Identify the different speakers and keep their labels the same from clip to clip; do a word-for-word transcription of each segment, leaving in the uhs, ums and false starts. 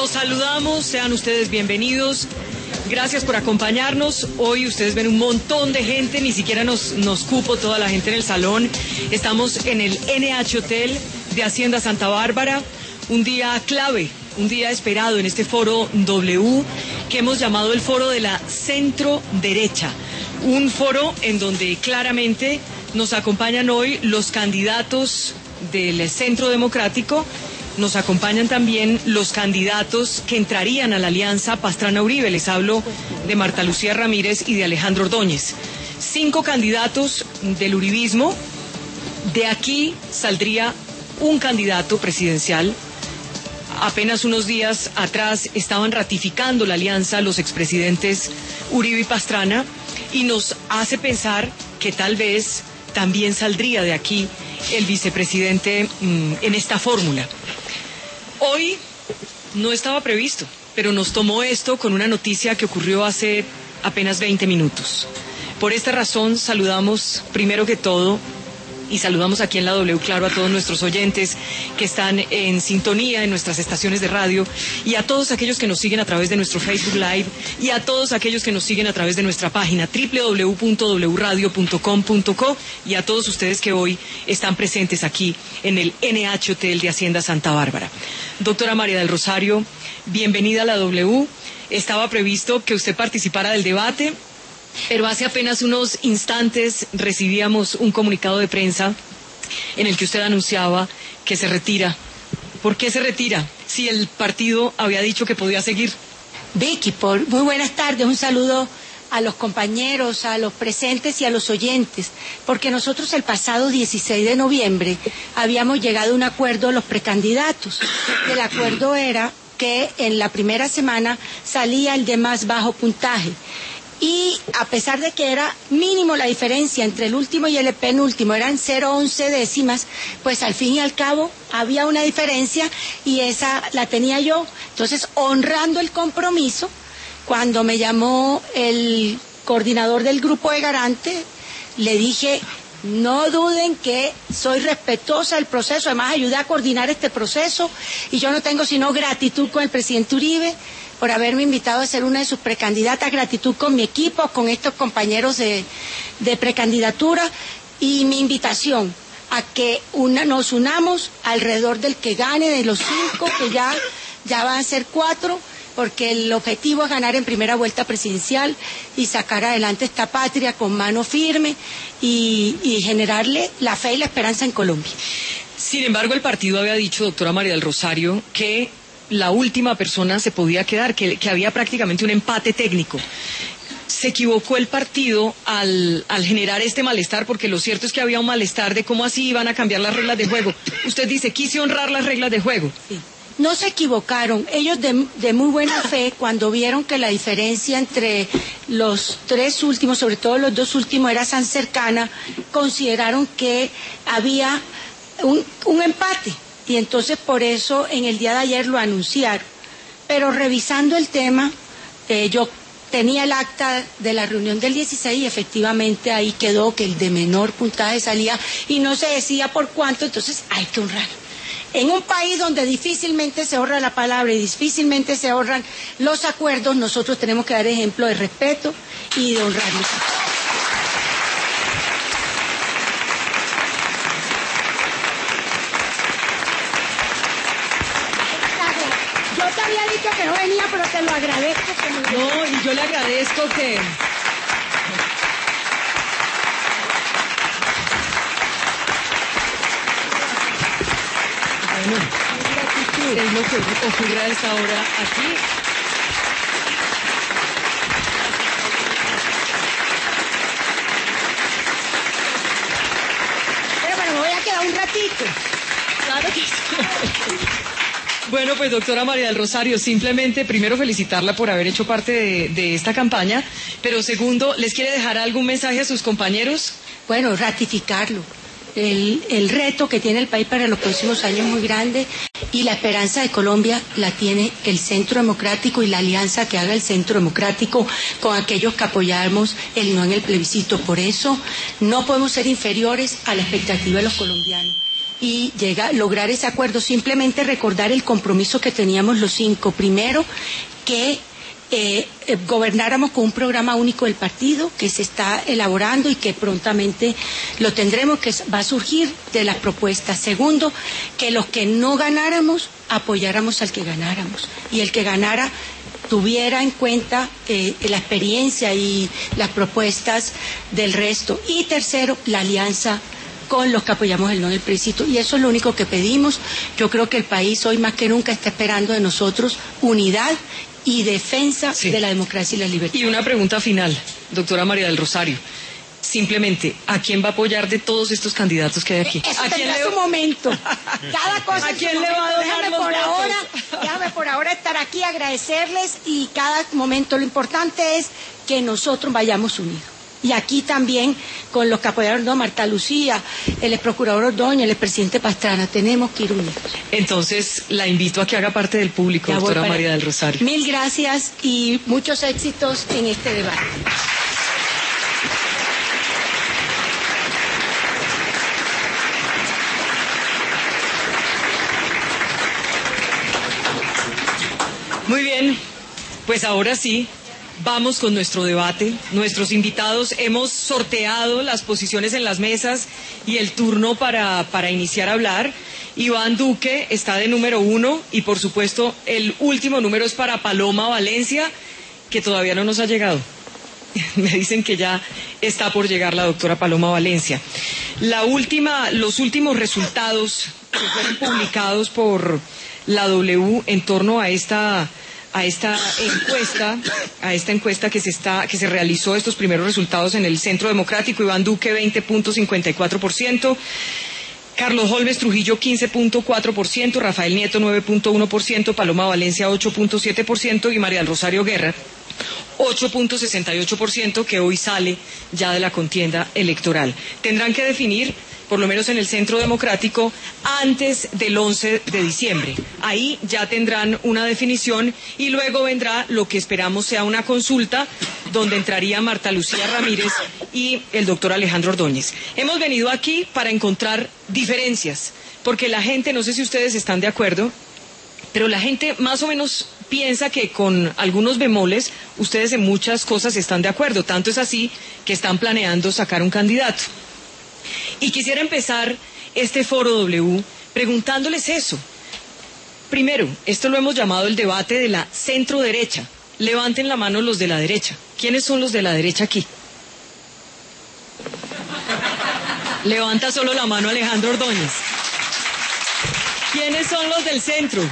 Speaker 1: Los saludamos, sean ustedes bienvenidos. Gracias por acompañarnos. Hoy ustedes ven un montón de gente, ni siquiera nos, nos cupo toda la gente en el salón. Estamos en el N H Hotel de Hacienda Santa Bárbara, un día clave, un día esperado en este foro W que hemos llamado el foro de la centro derecha. Un foro en donde claramente nos acompañan hoy los candidatos del Centro Democrático. Nos acompañan también los candidatos que entrarían a la alianza Pastrana-Uribe. Les hablo de Marta Lucía Ramírez y de Alejandro Ordóñez. Cinco candidatos del uribismo. De aquí saldría un candidato presidencial. Apenas unos días atrás estaban ratificando la alianza los expresidentes Uribe y Pastrana, y nos hace pensar que tal vez también saldría de aquí el vicepresidente mmm, en esta fórmula. Hoy no estaba previsto, pero nos tomó esto con una noticia que ocurrió hace apenas veinte minutos. Por esta razón saludamos primero que todo, y saludamos aquí en la W, claro, a todos nuestros oyentes que están en sintonía en nuestras estaciones de radio, y a todos aquellos que nos siguen a través de nuestro Facebook Live, y a todos aquellos que nos siguen a través de nuestra página doble u doble u doble u punto w radio punto com punto co, y a todos ustedes que hoy están presentes aquí en el N H Hotel de Hacienda Santa Bárbara. Doctora María del Rosario, bienvenida a la W. Estaba previsto que usted participara del debate, pero hace apenas unos instantes recibíamos un comunicado de prensa en el que usted anunciaba que se retira. ¿Por qué se retira si el partido había dicho que podía seguir?
Speaker 2: Vicky, por, muy buenas tardes, un saludo a los compañeros, a los presentes y a los oyentes, porque nosotros el pasado dieciséis de noviembre habíamos llegado a un acuerdo de los precandidatos. El acuerdo era que en la primera semana salía el de más bajo puntaje. Y a pesar de que era mínimo la diferencia entre el último y el penúltimo, eran cero coma once décimas, pues al fin y al cabo había una diferencia y esa la tenía yo. Entonces, honrando el compromiso, cuando me llamó el coordinador del grupo de Garante, le dije: no duden que soy respetuosa del proceso, además ayudé a coordinar este proceso y yo no tengo sino gratitud con el presidente Uribe por haberme invitado a ser una de sus precandidatas, gratitud con mi equipo, con estos compañeros de, de precandidatura, y mi invitación a que una, nos unamos alrededor del que gane de los cinco, que ya, ya van a ser cuatro, porque el objetivo es ganar en primera vuelta presidencial y sacar adelante esta patria con mano firme y, y generarle la fe y la esperanza en Colombia.
Speaker 1: Sin embargo, el partido había dicho, doctora María del Rosario, que la última persona se podía quedar, que, que había prácticamente un empate técnico. ¿Se equivocó el partido al, al generar este malestar? Porque lo cierto es que había un malestar de cómo así iban a cambiar las reglas de juego. Usted dice, quise honrar las reglas de juego.
Speaker 2: Sí. No se equivocaron. Ellos de, de muy buena fe, cuando vieron que la diferencia entre los tres últimos, sobre todo los dos últimos, era tan cercana, consideraron que había un, un empate. Y entonces por eso en el día de ayer lo anunciaron. Pero revisando el tema, eh, yo tenía el acta de la reunión del dieciséis y efectivamente ahí quedó que el de menor puntaje salía y no se decía por cuánto, entonces hay que honrar. En un país donde difícilmente se honra la palabra y difícilmente se honran los acuerdos, nosotros tenemos que dar ejemplo de respeto y de honrarlos. Yo te había dicho que no venía, pero te lo agradezco. Que me...
Speaker 1: No, y yo le agradezco que... Bueno, es lo que ocurre a esta hora aquí.
Speaker 2: Pero bueno, me voy a quedar un ratito.
Speaker 1: Claro que sí. Bueno, pues doctora María del Rosario, simplemente primero felicitarla por haber hecho parte de, de esta campaña, pero segundo, ¿les quiere dejar algún mensaje a sus compañeros?
Speaker 2: Bueno, ratificarlo. El, el reto que tiene el país para los próximos años es muy grande y la esperanza de Colombia la tiene el Centro Democrático y la alianza que haga el Centro Democrático con aquellos que apoyamos el no en el plebiscito. Por eso no podemos ser inferiores a la expectativa de los colombianos. y llega, lograr ese acuerdo. Simplemente recordar el compromiso que teníamos los cinco. Primero, que eh, eh, gobernáramos con un programa único del partido que se está elaborando y que prontamente lo tendremos, que va a surgir de las propuestas. Segundo, que los que no ganáramos apoyáramos al que ganáramos, y el que ganara tuviera en cuenta eh, la experiencia y las propuestas del resto. Y tercero, la alianza con los que apoyamos el no del plebiscito. Y eso es lo único que pedimos. Yo creo que el país hoy más que nunca está esperando de nosotros unidad y defensa sí. de la democracia y la libertad.
Speaker 1: Y una pregunta final, doctora María del Rosario. Simplemente, ¿a quién va a apoyar de todos estos candidatos que hay aquí?
Speaker 2: Eso
Speaker 1: ¿A quién
Speaker 2: tendrá
Speaker 1: le...
Speaker 2: su momento. Cada cosa
Speaker 1: ¿A quién le va a donar
Speaker 2: déjame
Speaker 1: los
Speaker 2: por
Speaker 1: votos?
Speaker 2: ahora, déjame por ahora estar aquí, agradecerles, y cada momento lo importante es que nosotros vayamos unidos. Y aquí también, con los que apoyaron, ¿no? Marta Lucía, el ex procurador Ordóñez, el expresidente Pastrana, tenemos que ir unidos.
Speaker 1: Entonces, la invito a que haga parte del público, ya doctora María del Rosario.
Speaker 2: Mil gracias y muchos éxitos en este debate.
Speaker 1: Muy bien, pues ahora sí, vamos con nuestro debate. Nuestros invitados, hemos sorteado las posiciones en las mesas y el turno para, para iniciar a hablar. Iván Duque está de número uno y, por supuesto, el último número es para Paloma Valencia, que todavía no nos ha llegado. Me dicen que ya está por llegar la doctora Paloma Valencia. La última, los últimos resultados que fueron publicados por la W en torno a esta a esta encuesta, a esta encuesta que se está, que se realizó, estos primeros resultados en el Centro Democrático: Iván Duque veinte punto cincuenta y cuatro por ciento, Carlos Holmes Trujillo quince punto cuatro por ciento, Rafael Nieto nueve punto uno por ciento, Paloma Valencia ocho punto siete por ciento y María del Rosario Guerra ocho punto sesenta y ocho por ciento, que hoy sale ya de la contienda electoral. Tendrán que definir, por lo menos en el Centro Democrático, antes del once de diciembre. Ahí ya tendrán una definición y luego vendrá lo que esperamos sea una consulta donde entraría Marta Lucía Ramírez y el doctor Alejandro Ordóñez. Hemos venido aquí para encontrar diferencias, porque la gente, no sé si ustedes están de acuerdo, pero la gente más o menos piensa que con algunos bemoles ustedes en muchas cosas están de acuerdo. Tanto es así que están planeando sacar un candidato. Y quisiera empezar este foro W preguntándoles eso. Primero, esto lo hemos llamado el debate de la centro derecha. Levanten la mano los de la derecha. ¿Quiénes son los de la derecha aquí? Levanta solo la mano Alejandro Ordóñez. ¿Quiénes son los del centro?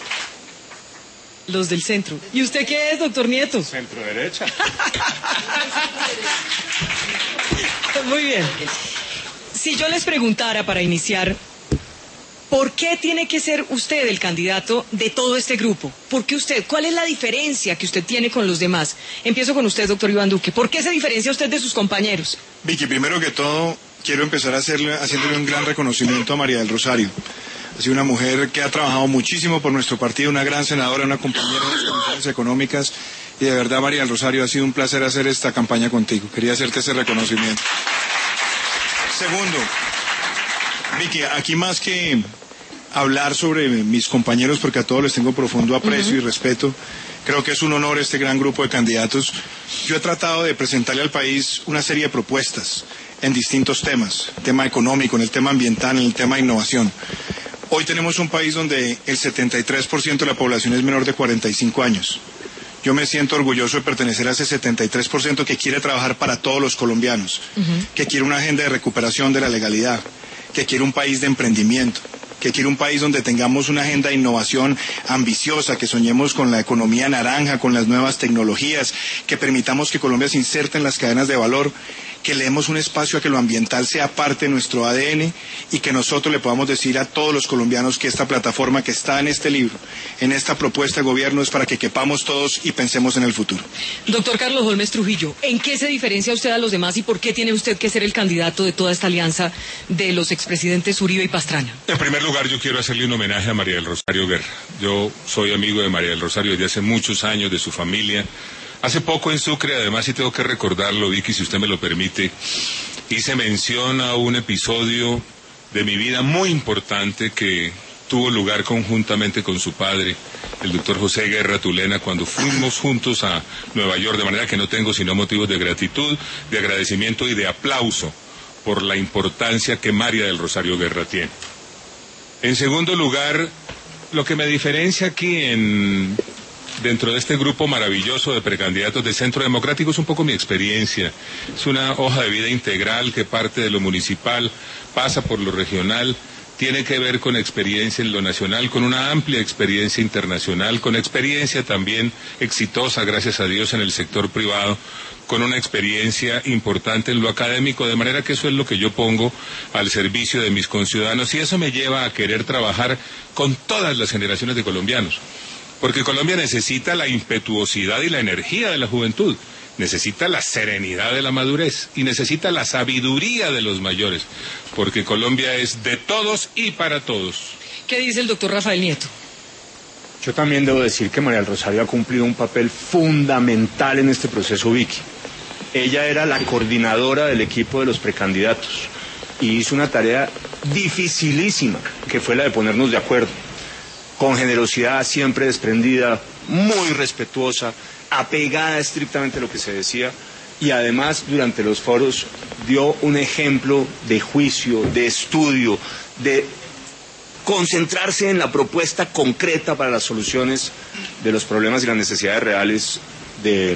Speaker 1: Los del centro. ¿Y usted qué es, doctor Nieto?
Speaker 3: Centro derecha.
Speaker 1: Muy bien. Si yo les preguntara para iniciar, ¿por qué tiene que ser usted el candidato de todo este grupo? ¿Por qué usted? ¿Cuál es la diferencia que usted tiene con los demás? Empiezo con usted, doctor Iván Duque. ¿Por qué se diferencia usted de sus compañeros?
Speaker 3: Vicky, primero que todo, quiero empezar a hacerle, haciéndole un gran reconocimiento a María del Rosario. Ha sido una mujer que ha trabajado muchísimo por nuestro partido, una gran senadora, una compañera en las comisiones económicas, y de verdad, María del Rosario, ha sido un placer hacer esta campaña contigo. Quería hacerte ese reconocimiento. Segundo, Vicky, aquí más que hablar sobre mis compañeros, porque a todos les tengo profundo aprecio uh-huh. y respeto, creo que es un honor este gran grupo de candidatos. Yo he tratado de presentarle al país una serie de propuestas en distintos temas, tema económico, en el tema ambiental, en el tema de innovación. Hoy tenemos un país donde el setenta y tres por ciento de la población es menor de cuarenta y cinco años. Yo me siento orgulloso de pertenecer a ese setenta y tres por ciento que quiere trabajar para todos los colombianos, uh-huh. que quiere una agenda de recuperación de la legalidad, que quiere un país de emprendimiento, que quiere un país donde tengamos una agenda de innovación ambiciosa, que soñemos con la economía naranja, con las nuevas tecnologías, que permitamos que Colombia se inserte en las cadenas de valor, que le demos un espacio a que lo ambiental sea parte de nuestro A D N y que nosotros le podamos decir a todos los colombianos que esta plataforma que está en este libro, en esta propuesta de gobierno, es para que quepamos todos y pensemos en el futuro.
Speaker 1: Doctor Carlos Holmes Trujillo, ¿en qué se diferencia usted a los demás y por qué tiene usted que ser el candidato de toda esta alianza de los expresidentes Uribe y Pastrana?
Speaker 4: En primer lugar, yo quiero hacerle un homenaje a María del Rosario Guerra. Yo soy amigo de María del Rosario desde hace muchos años, de su familia. Hace poco en Sucre, además, y tengo que recordarlo, Vicky, si usted me lo permite, hice mención a un episodio de mi vida muy importante que tuvo lugar conjuntamente con su padre, el doctor José Guerra Tulena, cuando fuimos juntos a Nueva York, de manera que no tengo sino motivos de gratitud, de agradecimiento y de aplauso por la importancia que María del Rosario Guerra tiene. En segundo lugar, lo que me diferencia aquí en, dentro de este grupo maravilloso de precandidatos de Centro Democrático es un poco mi experiencia. Es una hoja de vida integral que parte de lo municipal, pasa por lo regional, tiene que ver con experiencia en lo nacional, con una amplia experiencia internacional, con experiencia también exitosa, gracias a Dios, en el sector privado, con una experiencia importante en lo académico, de manera que eso es lo que yo pongo al servicio de mis conciudadanos, y eso me lleva a querer trabajar con todas las generaciones de colombianos, porque Colombia necesita la impetuosidad y la energía de la juventud, necesita la serenidad de la madurez y necesita la sabiduría de los mayores, porque Colombia es de todos y para todos.
Speaker 1: ¿Qué dice el doctor Rafael Nieto?
Speaker 5: Yo también debo decir que María del Rosario ha cumplido un papel fundamental en este proceso, Vicky. Ella era la coordinadora del equipo de los precandidatos y hizo una tarea dificilísima, que fue la de ponernos de acuerdo, con generosidad siempre desprendida, muy respetuosa, apegada estrictamente a lo que se decía, y además durante los foros dio un ejemplo de juicio, de estudio, de concentrarse en la propuesta concreta para las soluciones de los problemas y las necesidades reales del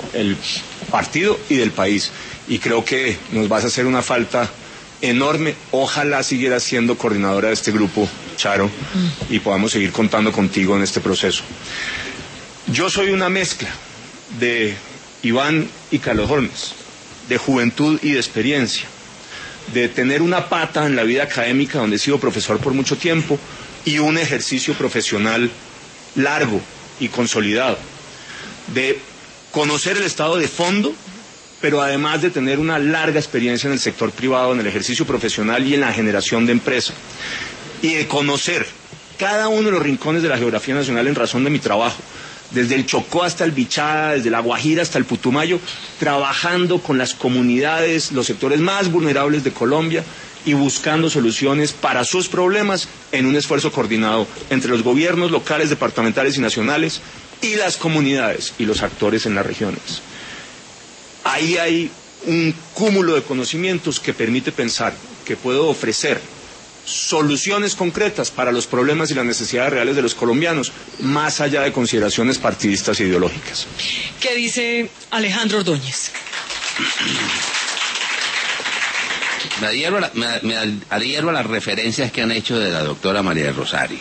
Speaker 5: partido y del país. Y creo que nos vas a hacer una falta enorme. Ojalá siguieras siendo coordinadora de este grupo, Charo, y podamos seguir contando contigo en este proceso. Yo soy una mezcla de Iván y Carlos Holmes, de juventud y de experiencia, de tener una pata en la vida académica donde he sido profesor por mucho tiempo y un ejercicio profesional largo y consolidado, de conocer el estado de fondo, pero además de tener una larga experiencia en el sector privado, en el ejercicio profesional y en la generación de empresa, y de conocer cada uno de los rincones de la geografía nacional en razón de mi trabajo, desde el Chocó hasta el Bichada, desde la Guajira hasta el Putumayo, trabajando con las comunidades, los sectores más vulnerables de Colombia y buscando soluciones para sus problemas en un esfuerzo coordinado entre los gobiernos locales, departamentales y nacionales y las comunidades y los actores en las regiones. Ahí hay un cúmulo de conocimientos que permite pensar que puedo ofrecer soluciones concretas para los problemas y las necesidades reales de los colombianos, más allá de consideraciones partidistas e ideológicas.
Speaker 1: ¿Qué dice Alejandro Ordóñez?
Speaker 6: Me adhiero, a la, me, me adhiero a las referencias que han hecho de la doctora María del Rosario.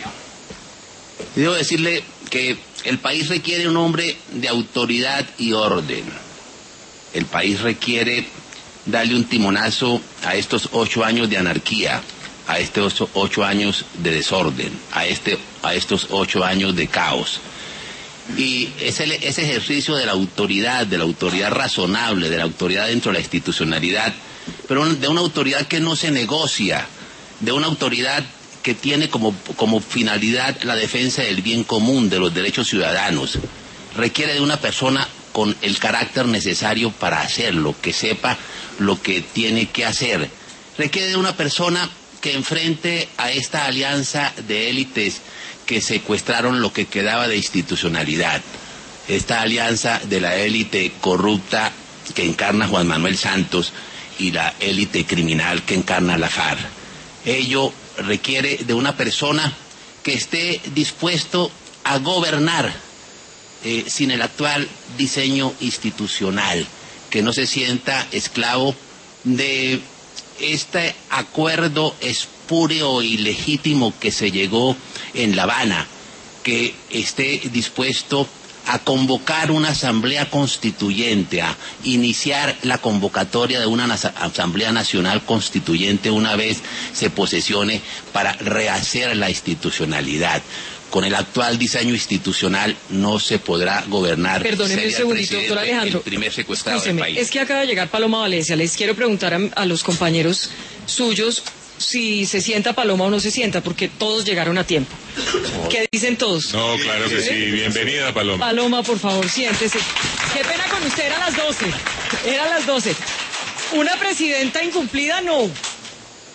Speaker 6: Y debo decirle que el país requiere un hombre de autoridad y orden. El país requiere darle un timonazo a estos ocho años de anarquía, a estos ocho años de desorden, a, este, a estos ocho años de caos. Y ese, ese ejercicio de la autoridad, de la autoridad razonable, de la autoridad dentro de la institucionalidad, pero de una autoridad que no se negocia, de una autoridad que tiene como, como finalidad la defensa del bien común, de los derechos ciudadanos, requiere de una persona con el carácter necesario para hacerlo, que sepa lo que tiene que hacer. Requiere de una persona que enfrente a esta alianza de élites que secuestraron lo que quedaba de institucionalidad, esta alianza de la élite corrupta que encarna Juan Manuel Santos y la élite criminal que encarna la FARC. Ello requiere de una persona que esté dispuesto a gobernar eh, sin el actual diseño institucional, que no se sienta esclavo de este acuerdo espúreo y legítimo que se llegó en La Habana, que esté dispuesto a convocar una asamblea constituyente, a iniciar la convocatoria de una asamblea nacional constituyente una vez se posesione para rehacer la institucionalidad. Con el actual diseño institucional no se podrá gobernar.
Speaker 1: Perdóneme un segundito, doctor Alejandro.
Speaker 6: El primer secuestrado
Speaker 1: Escúcheme,
Speaker 6: del país.
Speaker 1: es que acaba de llegar Paloma Valencia. Les quiero preguntar a, a los compañeros suyos si se sienta Paloma o no se sienta, porque todos llegaron a tiempo. ¿Qué dicen todos?
Speaker 4: No, claro que sí. Bienvenida, Paloma.
Speaker 1: Paloma, por favor, siéntese. Qué pena con usted, eran las doce. Eran las doce. ¿Una presidenta incumplida? No.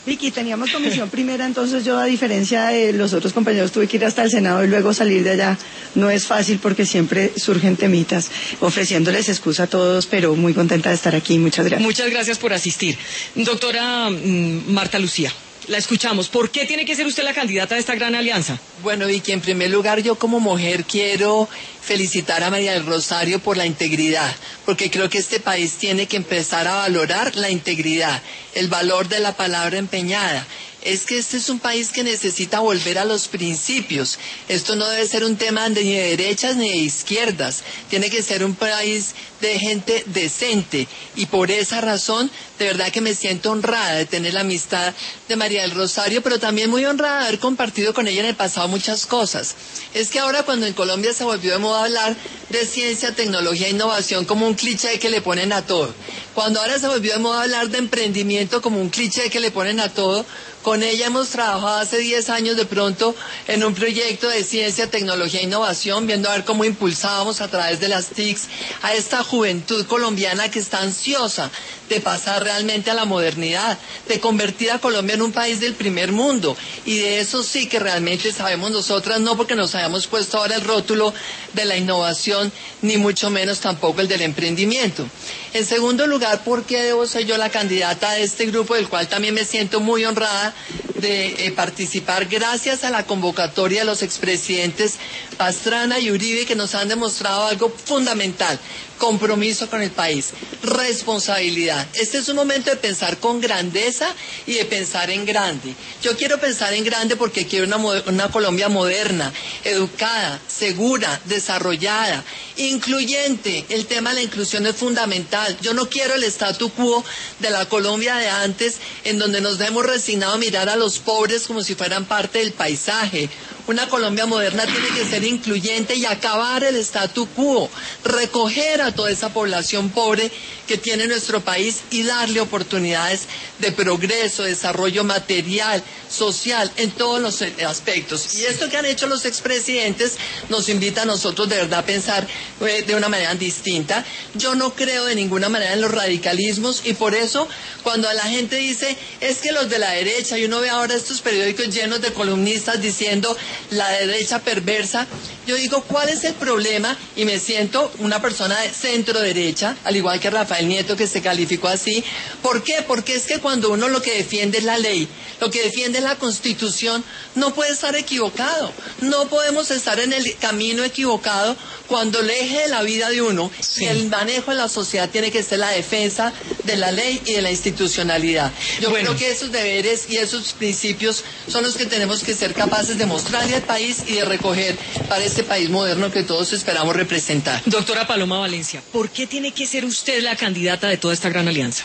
Speaker 7: Vicky, teníamos comisión primera, entonces yo, a diferencia de los otros compañeros, tuve que ir hasta el Senado y luego salir de allá. No es fácil porque siempre surgen temitas, ofreciéndoles excusa a todos, pero muy contenta de estar aquí. Muchas gracias.
Speaker 1: Muchas gracias por asistir. Doctora mm, Marta Lucía, la escuchamos. ¿Por qué tiene que ser usted la candidata de esta gran alianza?
Speaker 8: Bueno, Vicky, en primer lugar, yo como mujer quiero felicitar a María del Rosario por la integridad, porque creo que este país tiene que empezar a valorar la integridad, el valor de la palabra empeñada. Es que este es un país que necesita volver a los principios. Esto no debe ser un tema de, ni de derechas ni de izquierdas. Tiene que ser un país de gente decente. Y por esa razón, de verdad que me siento honrada de tener la amistad de María del Rosario, pero también muy honrada de haber compartido con ella en el pasado muchas cosas. Es que ahora, cuando en Colombia se volvió de moda hablar de ciencia, tecnología e innovación como un cliché que le ponen a todo, cuando ahora se volvió de moda hablar de emprendimiento como un cliché que le ponen a todo, con ella hemos trabajado hace diez años de pronto en un proyecto de ciencia, tecnología e innovación, viendo a ver cómo impulsábamos a través de las T I Cs a esta juventud colombiana que está ansiosa de pasar realmente a la modernidad, de convertir a Colombia en un país del primer mundo. Y de eso sí que realmente sabemos nosotras, no porque nos hayamos puesto ahora el rótulo de la innovación, ni mucho menos tampoco el del emprendimiento. En segundo lugar, ¿por qué debo ser yo la candidata de este grupo, del cual también me siento muy honrada de eh, participar, gracias a la convocatoria de los expresidentes Pastrana y Uribe, que nos han demostrado algo fundamental: compromiso con el país, responsabilidad. Este es un momento de pensar con grandeza y de pensar en grande. Yo quiero pensar en grande porque quiero una, una Colombia moderna, educada, segura, desarrollada, incluyente. El tema de la inclusión es fundamental. Yo no quiero el statu quo de la Colombia de antes, en donde nos hemos resignado a mirar a los pobres como si fueran parte del paisaje. Una Colombia moderna tiene que ser incluyente y acabar el statu quo, recoger a toda esa población pobre que tiene nuestro país y darle oportunidades de progreso, desarrollo material, social, en todos los aspectos. Y esto que han hecho los expresidentes nos invita a nosotros de verdad a pensar eh, de una manera distinta. Yo no creo de ninguna manera en los radicalismos, y por eso cuando a la gente dice, es que los de la derecha, y uno ve ahora estos periódicos llenos de columnistas diciendo la derecha perversa, yo digo, ¿cuál es el problema? Y me siento una persona de centro derecha, al igual que Rafael Nieto, que se calificó así. ¿Por qué? Porque es que cuando uno lo que defiende es la ley, lo que defiende es la Constitución, no puede estar equivocado. No podemos estar en el camino equivocado cuando el eje de la vida de uno sí. y el manejo de la sociedad tiene que ser la defensa de la ley y de la institucionalidad. Yo bueno. creo que esos deberes y esos principios son los que tenemos que ser capaces de mostrarle al país y de recoger para este país moderno que todos esperamos representar.
Speaker 1: Doctora Paloma Valencia, ¿por qué tiene que ser usted la candidata de toda esta gran alianza?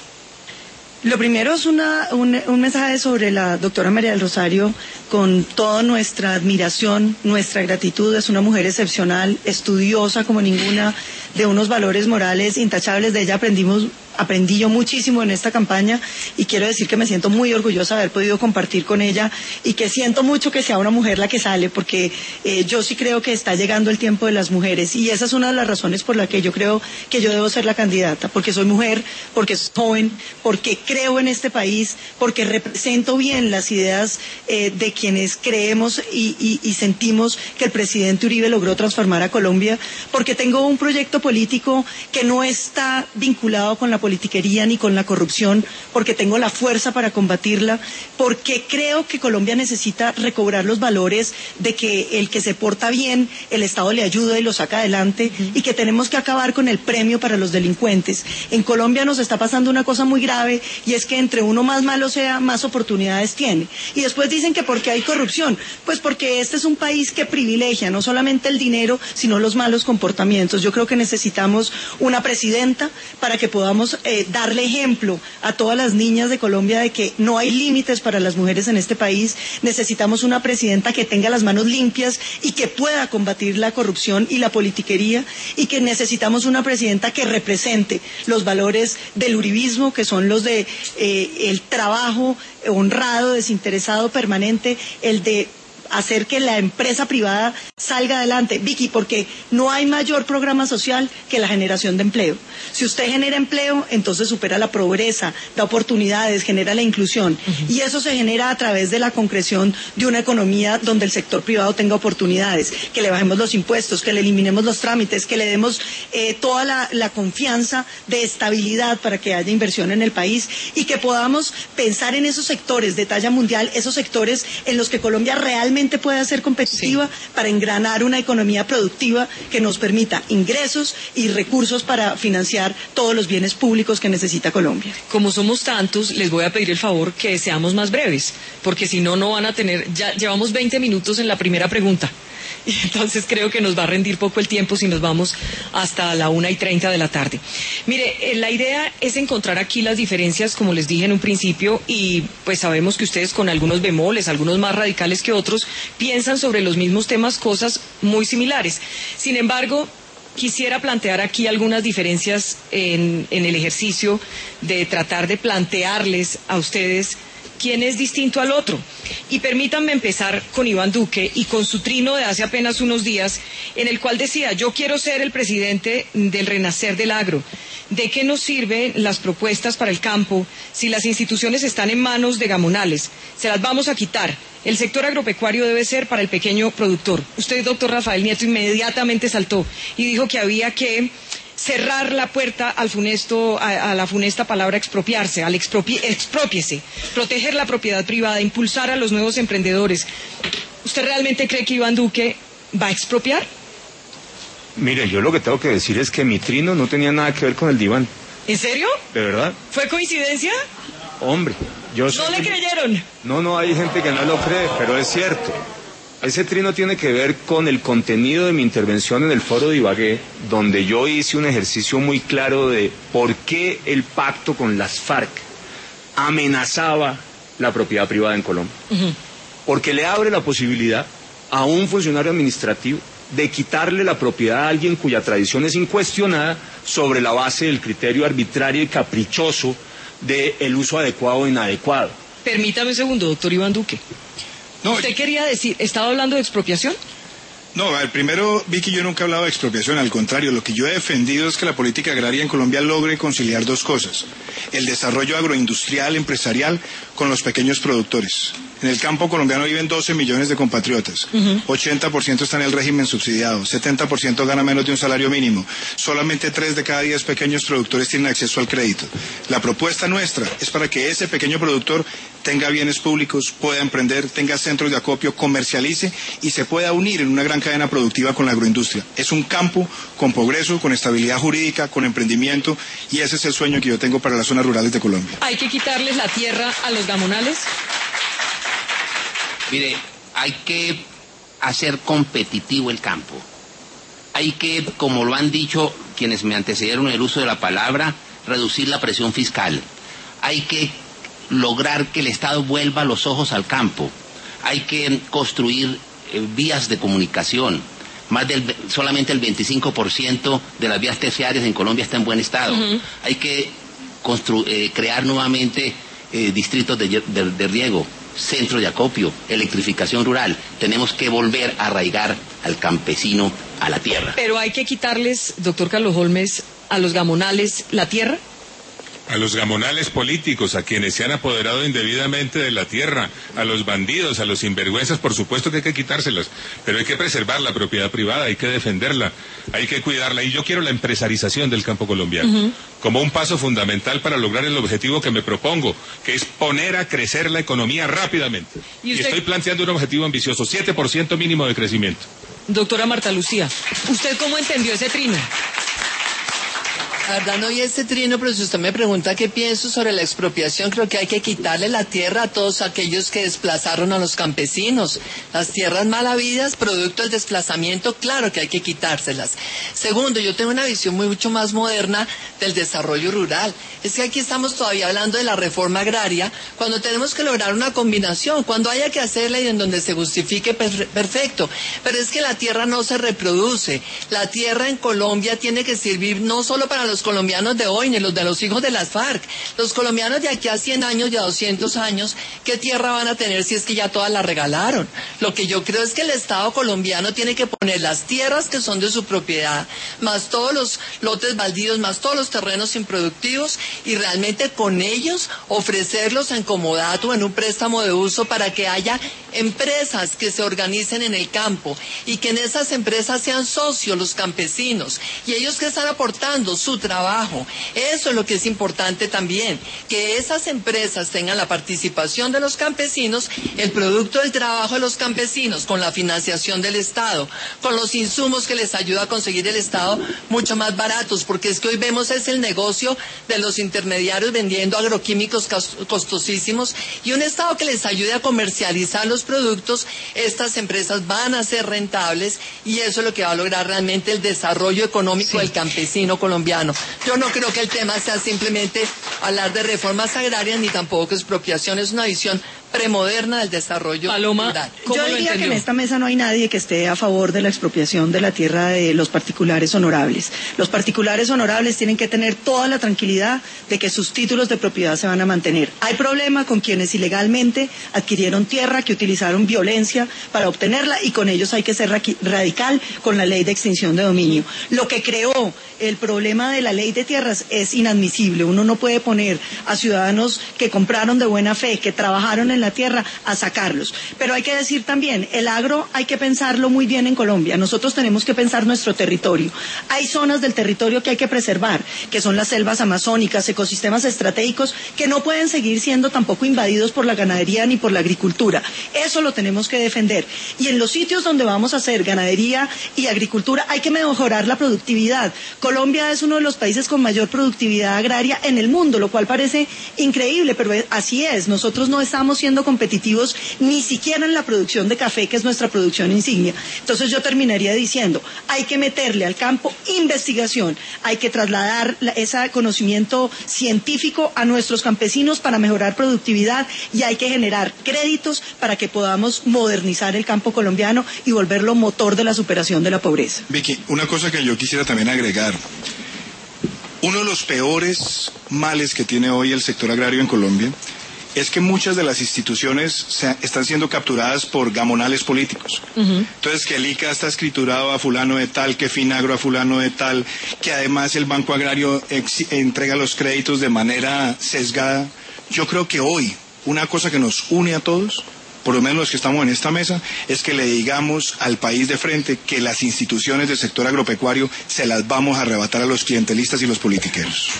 Speaker 7: Lo primero es una, un, un mensaje sobre la doctora María del Rosario, con toda nuestra admiración, nuestra gratitud. Es una mujer excepcional, estudiosa como ninguna, de unos valores morales intachables. De ella aprendimos aprendí yo muchísimo en esta campaña, y quiero decir que me siento muy orgullosa de haber podido compartir con ella, y que siento mucho que sea una mujer la que sale, porque eh, yo sí creo que está llegando el tiempo de las mujeres, y esa es una de las razones por la que yo creo que yo debo ser la candidata, porque soy mujer, porque soy joven, porque creo en este país, porque represento bien las ideas eh, de quienes creemos y, y, y sentimos que el presidente Uribe logró transformar a Colombia, porque tengo un proyecto político que no está vinculado con la politiquería ni con la corrupción, porque tengo la fuerza para combatirla, porque creo que Colombia necesita recobrar los valores de que el que se porta bien, el Estado le ayuda y lo saca adelante, uh-huh. y que tenemos que acabar con el premio para los delincuentes. En Colombia nos está pasando una cosa muy grave, y es que entre uno más malo sea, más oportunidades tiene. Y después dicen que porque hay corrupción, pues porque este es un país que privilegia no solamente el dinero, sino los malos comportamientos. Yo creo que necesitamos una presidenta para que podamos eh, darle ejemplo a todas las niñas de Colombia de que no hay límites para las mujeres en este país. Necesitamos una presidenta que tenga las manos limpias y que pueda combatir la corrupción y la politiquería, y que necesitamos una presidenta que represente los valores del uribismo, que son los de eh, el trabajo honrado, desinteresado, permanente, el de hacer que la empresa privada salga adelante. Vicky, porque no hay mayor programa social que la generación de empleo. Si usted genera empleo, entonces supera la pobreza, da oportunidades, genera la inclusión. Uh-huh. Y eso se genera a través de la concreción de una economía donde el sector privado tenga oportunidades, que le bajemos los impuestos, que le eliminemos los trámites, que le demos eh, toda la, la confianza de estabilidad para que haya inversión en el país y que podamos pensar en esos sectores de talla mundial, esos sectores en los que Colombia realmente pueda ser competitiva, sí, para engranar una economía productiva que nos permita ingresos y recursos para financiar todos los bienes públicos que necesita Colombia.
Speaker 1: Como somos tantos, les voy a pedir el favor que seamos más breves, porque si no, no van a tener, ya llevamos veinte minutos en la primera pregunta. Y entonces creo que nos va a rendir poco el tiempo si nos vamos hasta la una y treinta de la tarde. Mire, eh, la idea es encontrar aquí las diferencias, como les dije en un principio, y pues sabemos que ustedes con algunos bemoles, algunos más radicales que otros, piensan sobre los mismos temas cosas muy similares. Sin embargo, quisiera plantear aquí algunas diferencias en, en el ejercicio de tratar de plantearles a ustedes quién es distinto al otro. Y permítanme empezar con Iván Duque y con su trino de hace apenas unos días, en el cual decía: yo quiero ser el presidente del renacer del agro. ¿De qué nos sirven las propuestas para el campo si las instituciones están en manos de gamonales? Se las vamos a quitar. El sector agropecuario debe ser para el pequeño productor. Usted, doctor Rafael Nieto, inmediatamente saltó y dijo que había que cerrar la puerta al funesto, a, a la funesta palabra expropiarse, al expropie, expropiese, proteger la propiedad privada, impulsar a los nuevos emprendedores. ¿Usted realmente cree que Iván Duque va a expropiar?
Speaker 5: Mire, yo lo que tengo que decir es que mi trino no tenía nada que ver con el diván.
Speaker 1: ¿En serio?
Speaker 5: ¿De verdad?
Speaker 1: ¿Fue coincidencia?
Speaker 5: Hombre, yo sé.
Speaker 1: ¿No le creyeron?
Speaker 5: No, no, hay gente que no lo cree, pero es cierto. Ese trino tiene que ver con el contenido de mi intervención en el foro de Ibagué, donde yo hice un ejercicio muy claro de por qué el pacto con las FARC amenazaba la propiedad privada en Colombia. Uh-huh. Porque le abre la posibilidad a un funcionario administrativo de quitarle la propiedad a alguien cuya tradición es incuestionada sobre la base del criterio arbitrario y caprichoso del uso adecuado o inadecuado.
Speaker 1: Permítame un segundo, doctor Iván Duque. No, ¿usted quería decir, estaba hablando de expropiación?
Speaker 3: No, el primero, Vicky, yo nunca he hablado de expropiación, al contrario, lo que yo he defendido es que la política agraria en Colombia logre conciliar dos cosas: el desarrollo agroindustrial, empresarial, con los pequeños productores. En el campo colombiano viven doce millones de compatriotas, uh-huh. ochenta por ciento está en el régimen subsidiado, setenta por ciento gana menos de un salario mínimo, solamente tres de cada diez pequeños productores tienen acceso al crédito. La propuesta nuestra es para que ese pequeño productor tenga bienes públicos, pueda emprender, tenga centros de acopio, comercialice y se pueda unir en una gran cadena productiva con la agroindustria. Es un campo con progreso, con estabilidad jurídica, con emprendimiento, y ese es el sueño que yo tengo para las zonas rurales de Colombia.
Speaker 1: ¿Hay que quitarles la tierra a los gamonales?
Speaker 6: Mire, hay que hacer competitivo el campo. Hay que, como lo han dicho quienes me antecedieron en el uso de la palabra, reducir la presión fiscal. Hay que lograr que el Estado vuelva los ojos al campo. Hay que construir eh, vías de comunicación. Más del, solamente el veinticinco por ciento de las vías terciarias en Colombia está en buen estado. Uh-huh. Hay que constru- eh, crear nuevamente eh, distritos de, de, de riego, centros de acopio, electrificación rural. Tenemos que volver a arraigar al campesino a la tierra.
Speaker 1: Pero hay que quitarles, doctor Carlos Holmes, a los gamonales la tierra.
Speaker 4: A los gamonales políticos, a quienes se han apoderado indebidamente de la tierra, a los bandidos, a los sinvergüenzas, por supuesto que hay que quitárselas, pero hay que preservar la propiedad privada, hay que defenderla, hay que cuidarla, y yo quiero la empresarización del campo colombiano, uh-huh. como un paso fundamental para lograr el objetivo que me propongo, que es poner a crecer la economía rápidamente. ¿Y, usted... y estoy planteando un objetivo ambicioso, siete por ciento mínimo de crecimiento.
Speaker 1: Doctora Marta Lucía, ¿usted cómo entendió ese trino?
Speaker 8: La verdad no oí este trino, pero si usted me pregunta qué pienso sobre la expropiación, creo que hay que quitarle la tierra a todos aquellos que desplazaron a los campesinos. Las tierras mal habidas, producto del desplazamiento, claro que hay que quitárselas. Segundo, yo tengo una visión mucho más moderna del desarrollo rural. Es que aquí estamos todavía hablando de la reforma agraria, cuando tenemos que lograr una combinación, cuando haya que hacerla y en donde se justifique, perfecto. Pero es que la tierra no se reproduce. La tierra en Colombia tiene que servir no solo para los los colombianos de hoy, ni los de los hijos de las FARC. Los colombianos de aquí a cien años y a doscientos años, ¿qué tierra van a tener si es que ya todas la regalaron? Lo que yo creo es que el Estado colombiano tiene que poner las tierras que son de su propiedad, más todos los lotes baldíos, más todos los terrenos improductivos, y realmente con ellos ofrecerlos en comodato, en un préstamo de uso, para que haya empresas que se organicen en el campo y que en esas empresas sean socios los campesinos y ellos que están aportando su trabajo. Eso es lo que es importante también, que esas empresas tengan la participación de los campesinos, el producto del trabajo de los campesinos con la financiación del Estado, con los insumos que les ayuda a conseguir el Estado mucho más baratos, porque es que hoy vemos es el negocio de los intermediarios vendiendo agroquímicos costosísimos, y un Estado que les ayude a comercializar los productos. Estas empresas van a ser rentables y eso es lo que va a lograr realmente el desarrollo económico sí. del campesino colombiano. Yo no creo que el tema sea simplemente hablar de reformas agrarias ni tampoco expropiación, es una visión premoderna del desarrollo
Speaker 1: Paloma,
Speaker 8: rural.
Speaker 7: Yo diría que en esta mesa no hay nadie que esté a favor de la expropiación de la tierra de los particulares honorables. Los particulares honorables tienen que tener toda la tranquilidad de que sus títulos de propiedad se van a mantener. Hay problema con quienes ilegalmente adquirieron tierra, que utilizaron violencia para obtenerla, y con ellos hay que ser radical con la ley de extinción de dominio. Lo que creó el problema de la ley de tierras es inadmisible. Uno no puede poner a ciudadanos que compraron de buena fe, que trabajaron en la tierra, a sacarlos. Pero hay que decir también, el agro hay que pensarlo muy bien en Colombia. Nosotros tenemos que pensar nuestro territorio. Hay zonas del territorio que hay que preservar, que son las selvas amazónicas, ecosistemas estratégicos que no pueden seguir siendo tampoco invadidos por la ganadería ni por la agricultura. Eso lo tenemos que defender. Y en los sitios donde vamos a hacer ganadería y agricultura hay que mejorar la productividad. Colombia es uno de los países con mayor productividad agraria en el mundo, lo cual parece increíble, pero así es. Nosotros no estamos siendo competitivos ni siquiera en la producción de café, que es nuestra producción insignia. Entonces yo terminaría diciendo, hay que meterle al campo investigación, hay que trasladar la, ese conocimiento científico a nuestros campesinos para mejorar productividad, y hay que generar créditos para que podamos modernizar el campo colombiano y volverlo motor de la superación de la pobreza.
Speaker 3: Vicky, una cosa que yo quisiera también agregar. Uno de los peores males que tiene hoy el sector agrario en Colombia es que muchas de las instituciones se, están siendo capturadas por gamonales políticos. Uh-huh. Entonces, que el I C A está escriturado a fulano de tal, que Finagro a fulano de tal, que además el Banco Agrario ex, entrega los créditos de manera sesgada. Yo creo que hoy una cosa que nos une a todos, por lo menos los que estamos en esta mesa, es que le digamos al país de frente que las instituciones del sector agropecuario se las vamos a arrebatar a los clientelistas y los politiqueros.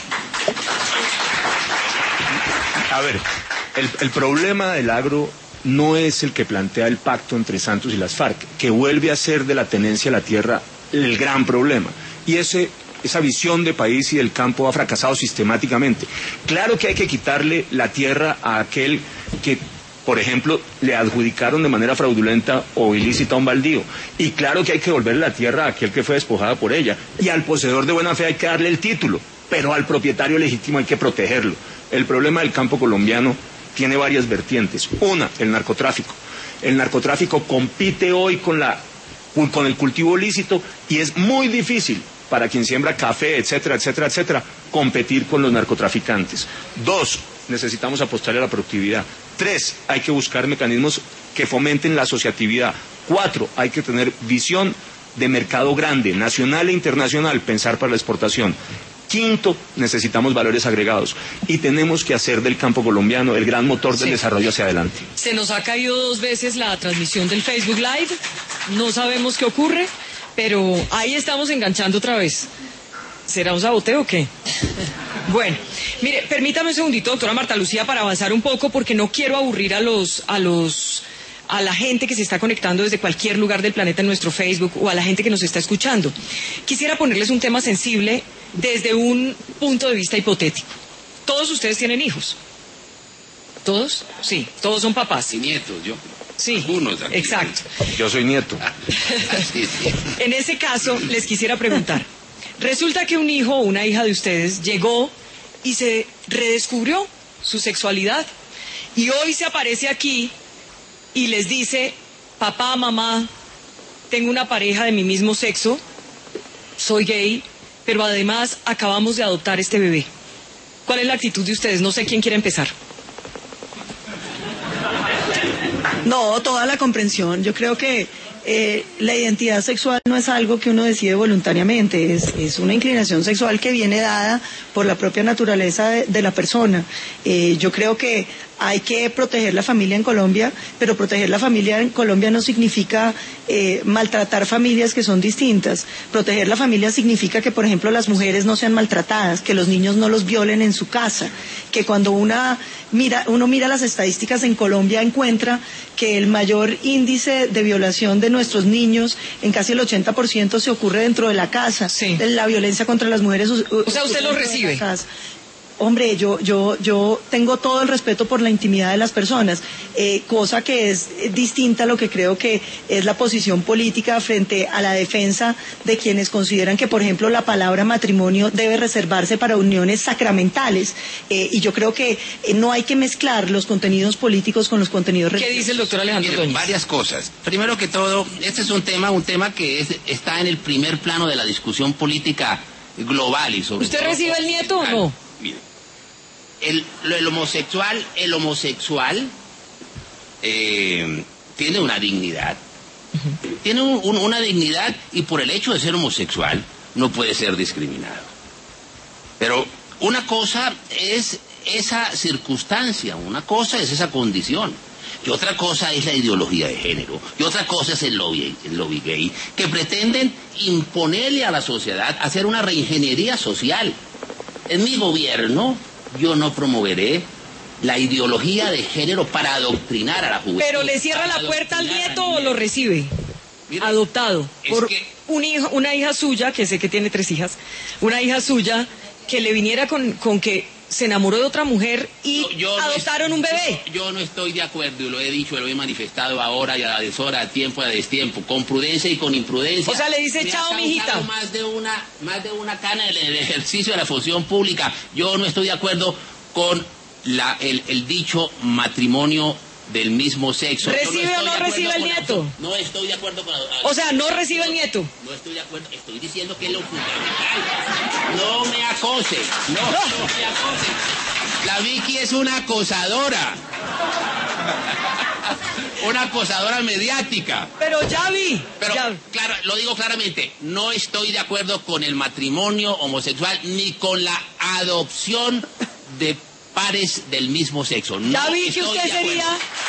Speaker 5: A ver, el, el problema del agro no es el que plantea el pacto entre Santos y las FARC, que vuelve a ser de la tenencia a la tierra el gran problema. Y ese, esa visión de país y del campo ha fracasado sistemáticamente. Claro que hay que quitarle la tierra a aquel que, por ejemplo, le adjudicaron de manera fraudulenta o ilícita un baldío. Y claro que hay que devolverle la tierra a aquel que fue despojada por ella. Y al poseedor de buena fe hay que darle el título, pero al propietario legítimo hay que protegerlo. El problema del campo colombiano tiene varias vertientes. Una, el narcotráfico. El narcotráfico compite hoy con, la, con el cultivo lícito y es muy difícil para quien siembra café, etcétera, etcétera, etcétera, competir con los narcotraficantes. Dos, necesitamos apostarle a la productividad. Tres, hay que buscar mecanismos que fomenten la asociatividad. Cuatro, hay que tener visión de mercado grande, nacional e internacional, pensar para la exportación. Quinto, necesitamos valores agregados y tenemos que hacer del campo colombiano el gran motor del sí. desarrollo hacia adelante.
Speaker 1: Se nos ha caído dos veces la transmisión del Facebook Live, no sabemos qué ocurre, pero ahí estamos enganchando otra vez. ¿Será un saboteo o qué? Bueno, mire, permítame un segundito, doctora Marta Lucía, para avanzar un poco, porque no quiero aburrir a los... a los a la gente que se está conectando desde cualquier lugar del planeta en nuestro Facebook, o a la gente que nos está escuchando. Quisiera ponerles un tema sensible desde un punto de vista hipotético. Todos ustedes tienen hijos. ¿Todos? Sí, todos son papás.
Speaker 6: Y nietos, yo.
Speaker 1: Sí,
Speaker 6: algunos aquí.
Speaker 1: Exacto.
Speaker 5: Yo soy nieto.
Speaker 6: Sí, sí.
Speaker 1: En ese caso, les quisiera preguntar. Resulta que un hijo o una hija de ustedes llegó y se redescubrió su sexualidad. Y hoy se aparece aquí y les dice, papá, mamá, tengo una pareja de mi mismo sexo, soy gay, pero además acabamos de adoptar este bebé. ¿Cuál es la actitud de ustedes? No sé quién quiere empezar.
Speaker 7: No, toda la comprensión. Yo creo que eh, la identidad sexual no es algo que uno decide voluntariamente, es, es una inclinación sexual que viene dada por la propia naturaleza de, de la persona. Eh, yo creo que hay que proteger la familia en Colombia, pero proteger la familia en Colombia no significa eh, maltratar familias que son distintas. Proteger la familia significa que, por ejemplo, las mujeres no sean maltratadas, que los niños no los violen en su casa, que cuando una mira, uno mira las estadísticas en Colombia encuentra que el mayor índice de violación de nuestros niños, en casi el ochenta por ciento, se ocurre dentro de la casa.
Speaker 1: Sí.
Speaker 7: La violencia contra las mujeres.
Speaker 1: O sea, usted lo recibe.
Speaker 7: Hombre, yo, yo, yo tengo todo el respeto por la intimidad de las personas, eh, cosa que es distinta a lo que creo que es la posición política frente a la defensa de quienes consideran que, por ejemplo, la palabra matrimonio debe reservarse para uniones sacramentales. Eh, y yo creo que eh, no hay que mezclar los contenidos políticos con los contenidos religiosos.
Speaker 1: ¿Qué dice el doctor Alejandro Toñez?
Speaker 6: Varias cosas. Primero que todo, este es un tema, un tema que es, está en el primer plano de la discusión política global y sobre
Speaker 1: ¿Usted
Speaker 6: todo
Speaker 1: recibe el nieto o no?
Speaker 6: Mire. El, el homosexual, el homosexual eh, tiene una dignidad, uh-huh. tiene un, un, una dignidad y por el hecho de ser homosexual no puede ser discriminado. Pero una cosa es esa circunstancia, una cosa es esa condición, y otra cosa es la ideología de género, y otra cosa es el lobby, el lobby gay, que pretenden imponerle a la sociedad hacer una reingeniería social. En mi gobierno yo no promoveré la ideología de género para adoctrinar a la juventud.
Speaker 1: ¿Pero le cierra la puerta al nieto o lo recibe? Mire, adoptado por que... un hijo, una hija suya, que sé que tiene tres hijas, una hija suya que le viniera con, con que se enamoró de otra mujer y yo, yo adoptaron no, un bebé.
Speaker 6: Yo, yo no estoy de acuerdo, y lo he dicho, lo he manifestado ahora y a la deshora, a tiempo y a destiempo, con prudencia y con imprudencia.
Speaker 1: O sea, le dice, chao, mijita.
Speaker 6: Más de una, más de una cana en el ejercicio de la función pública. Yo no estoy de acuerdo con la, el, el dicho matrimonio del mismo sexo.
Speaker 1: ¿Recibe o no recibe el nieto?
Speaker 6: No estoy de acuerdo con...
Speaker 1: O sea, ¿no recibe el nieto?
Speaker 6: No estoy de acuerdo, estoy diciendo que es lo fundamental. No me acose, no, no, no me acose. La Vicky es una acosadora. Una acosadora mediática.
Speaker 1: Pero ya vi.
Speaker 6: Pero,
Speaker 1: ya.
Speaker 6: Claro, lo digo claramente, no estoy de acuerdo con el matrimonio homosexual ni con la adopción de pares del mismo sexo. No
Speaker 1: ya vi que usted sería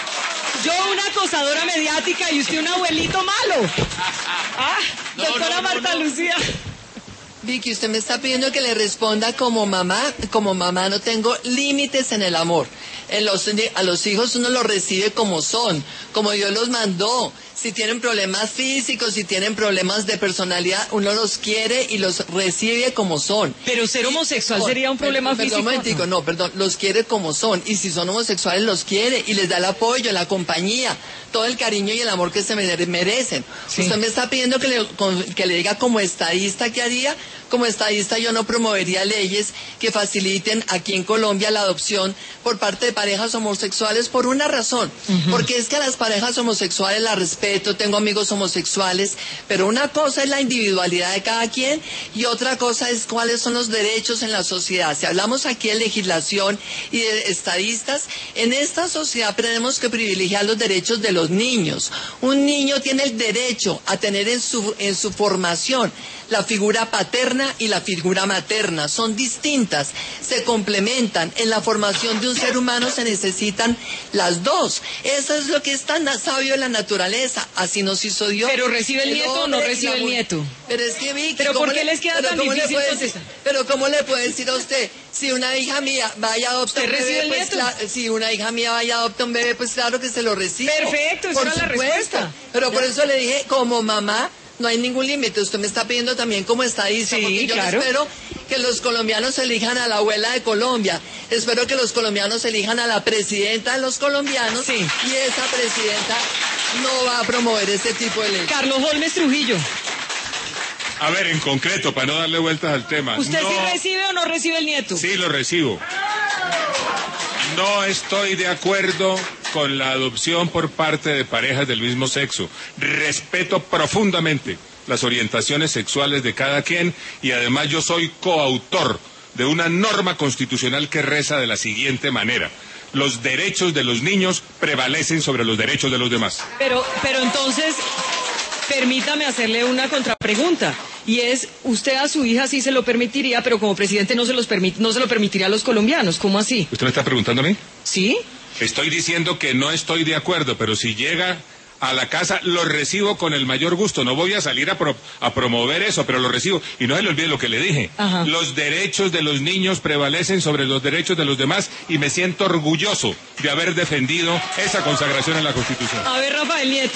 Speaker 1: yo una acosadora mediática y usted un abuelito malo. Ah,
Speaker 6: no,
Speaker 1: doctora
Speaker 6: no, no,
Speaker 1: Marta
Speaker 6: no.
Speaker 1: Lucía.
Speaker 8: Vicky, usted me está pidiendo que le responda como mamá. Como mamá no tengo límites en el amor. En los, a los hijos uno los recibe como son, como Dios los mandó. Si tienen problemas físicos, si tienen problemas de personalidad, uno los quiere y los recibe como son.
Speaker 1: Pero ser homosexual y, sería un problema
Speaker 8: perdón,
Speaker 1: físico.
Speaker 8: Perdón, momentico, no, perdón, los quiere como son. Y si son homosexuales, los quiere y les da el apoyo, la compañía, todo el cariño y el amor que se merecen. Sí. Usted me está pidiendo que le, que le diga como estadista qué haría. Como estadista yo no promovería leyes que faciliten aquí en Colombia la adopción por parte de parejas homosexuales por una razón. Uh-huh. Porque es que a las parejas homosexuales las respeto, tengo amigos homosexuales, pero una cosa es la individualidad de cada quien y otra cosa es cuáles son los derechos en la sociedad. Si hablamos aquí de legislación y de estadistas, en esta sociedad tenemos que privilegiar los derechos de los niños. Un niño tiene el derecho a tener en su, en su formación la figura paterna y la figura materna. Son distintas, se complementan. En la formación de un ser humano se necesitan las dos. Eso es lo que es tan sabio de la naturaleza. Así nos hizo Dios.
Speaker 1: ¿Pero recibe el, el nieto o no recibe el nieto?
Speaker 8: Pero es que Vicky,
Speaker 1: ¿Pero por qué
Speaker 8: le,
Speaker 1: les queda tan difícil contestar?
Speaker 8: Pero ¿cómo le puede decir a usted? Si una hija mía vaya a adoptar un bebé, pues la, si una hija mía vaya a adoptar un bebé, pues claro que se lo recibe.
Speaker 1: Perfecto, esa era la respuesta.
Speaker 8: Pero por eso le dije, como mamá, no hay ningún límite. Usted me está pidiendo también como estadista,
Speaker 1: sí,
Speaker 8: porque yo
Speaker 1: claro.
Speaker 8: espero que los colombianos elijan a la abuela de Colombia. Espero que los colombianos elijan a la presidenta de los colombianos.
Speaker 1: Sí.
Speaker 8: Y esa presidenta no va a promover este tipo de leyes.
Speaker 1: Carlos Holmes Trujillo.
Speaker 4: A ver, en concreto, para no darle vueltas al tema.
Speaker 1: ¿Usted
Speaker 4: no...
Speaker 1: sí recibe o no recibe el nieto?
Speaker 4: Sí, lo recibo. No estoy de acuerdo con la adopción por parte de parejas del mismo sexo. Respeto profundamente las orientaciones sexuales de cada quien, y además yo soy coautor de una norma constitucional que reza de la siguiente manera: los derechos de los niños prevalecen sobre los derechos de los demás.
Speaker 1: Pero, pero entonces, permítame hacerle una contrapregunta, y es, usted a su hija sí se lo permitiría, pero como presidente no se los permit, no se lo permitiría a los colombianos. ¿Cómo así?
Speaker 4: ¿Usted me está preguntando a mí?
Speaker 1: ¿Sí?
Speaker 4: Estoy diciendo que no estoy de acuerdo, pero si llega a la casa, lo recibo con el mayor gusto. No voy a salir a, pro, a promover eso, pero lo recibo. Y no se le olvide lo que le dije.
Speaker 1: Ajá.
Speaker 4: Los derechos de los niños prevalecen sobre los derechos de los demás, y me siento orgulloso de haber defendido esa consagración en la Constitución.
Speaker 1: A ver, Rafael Nieto.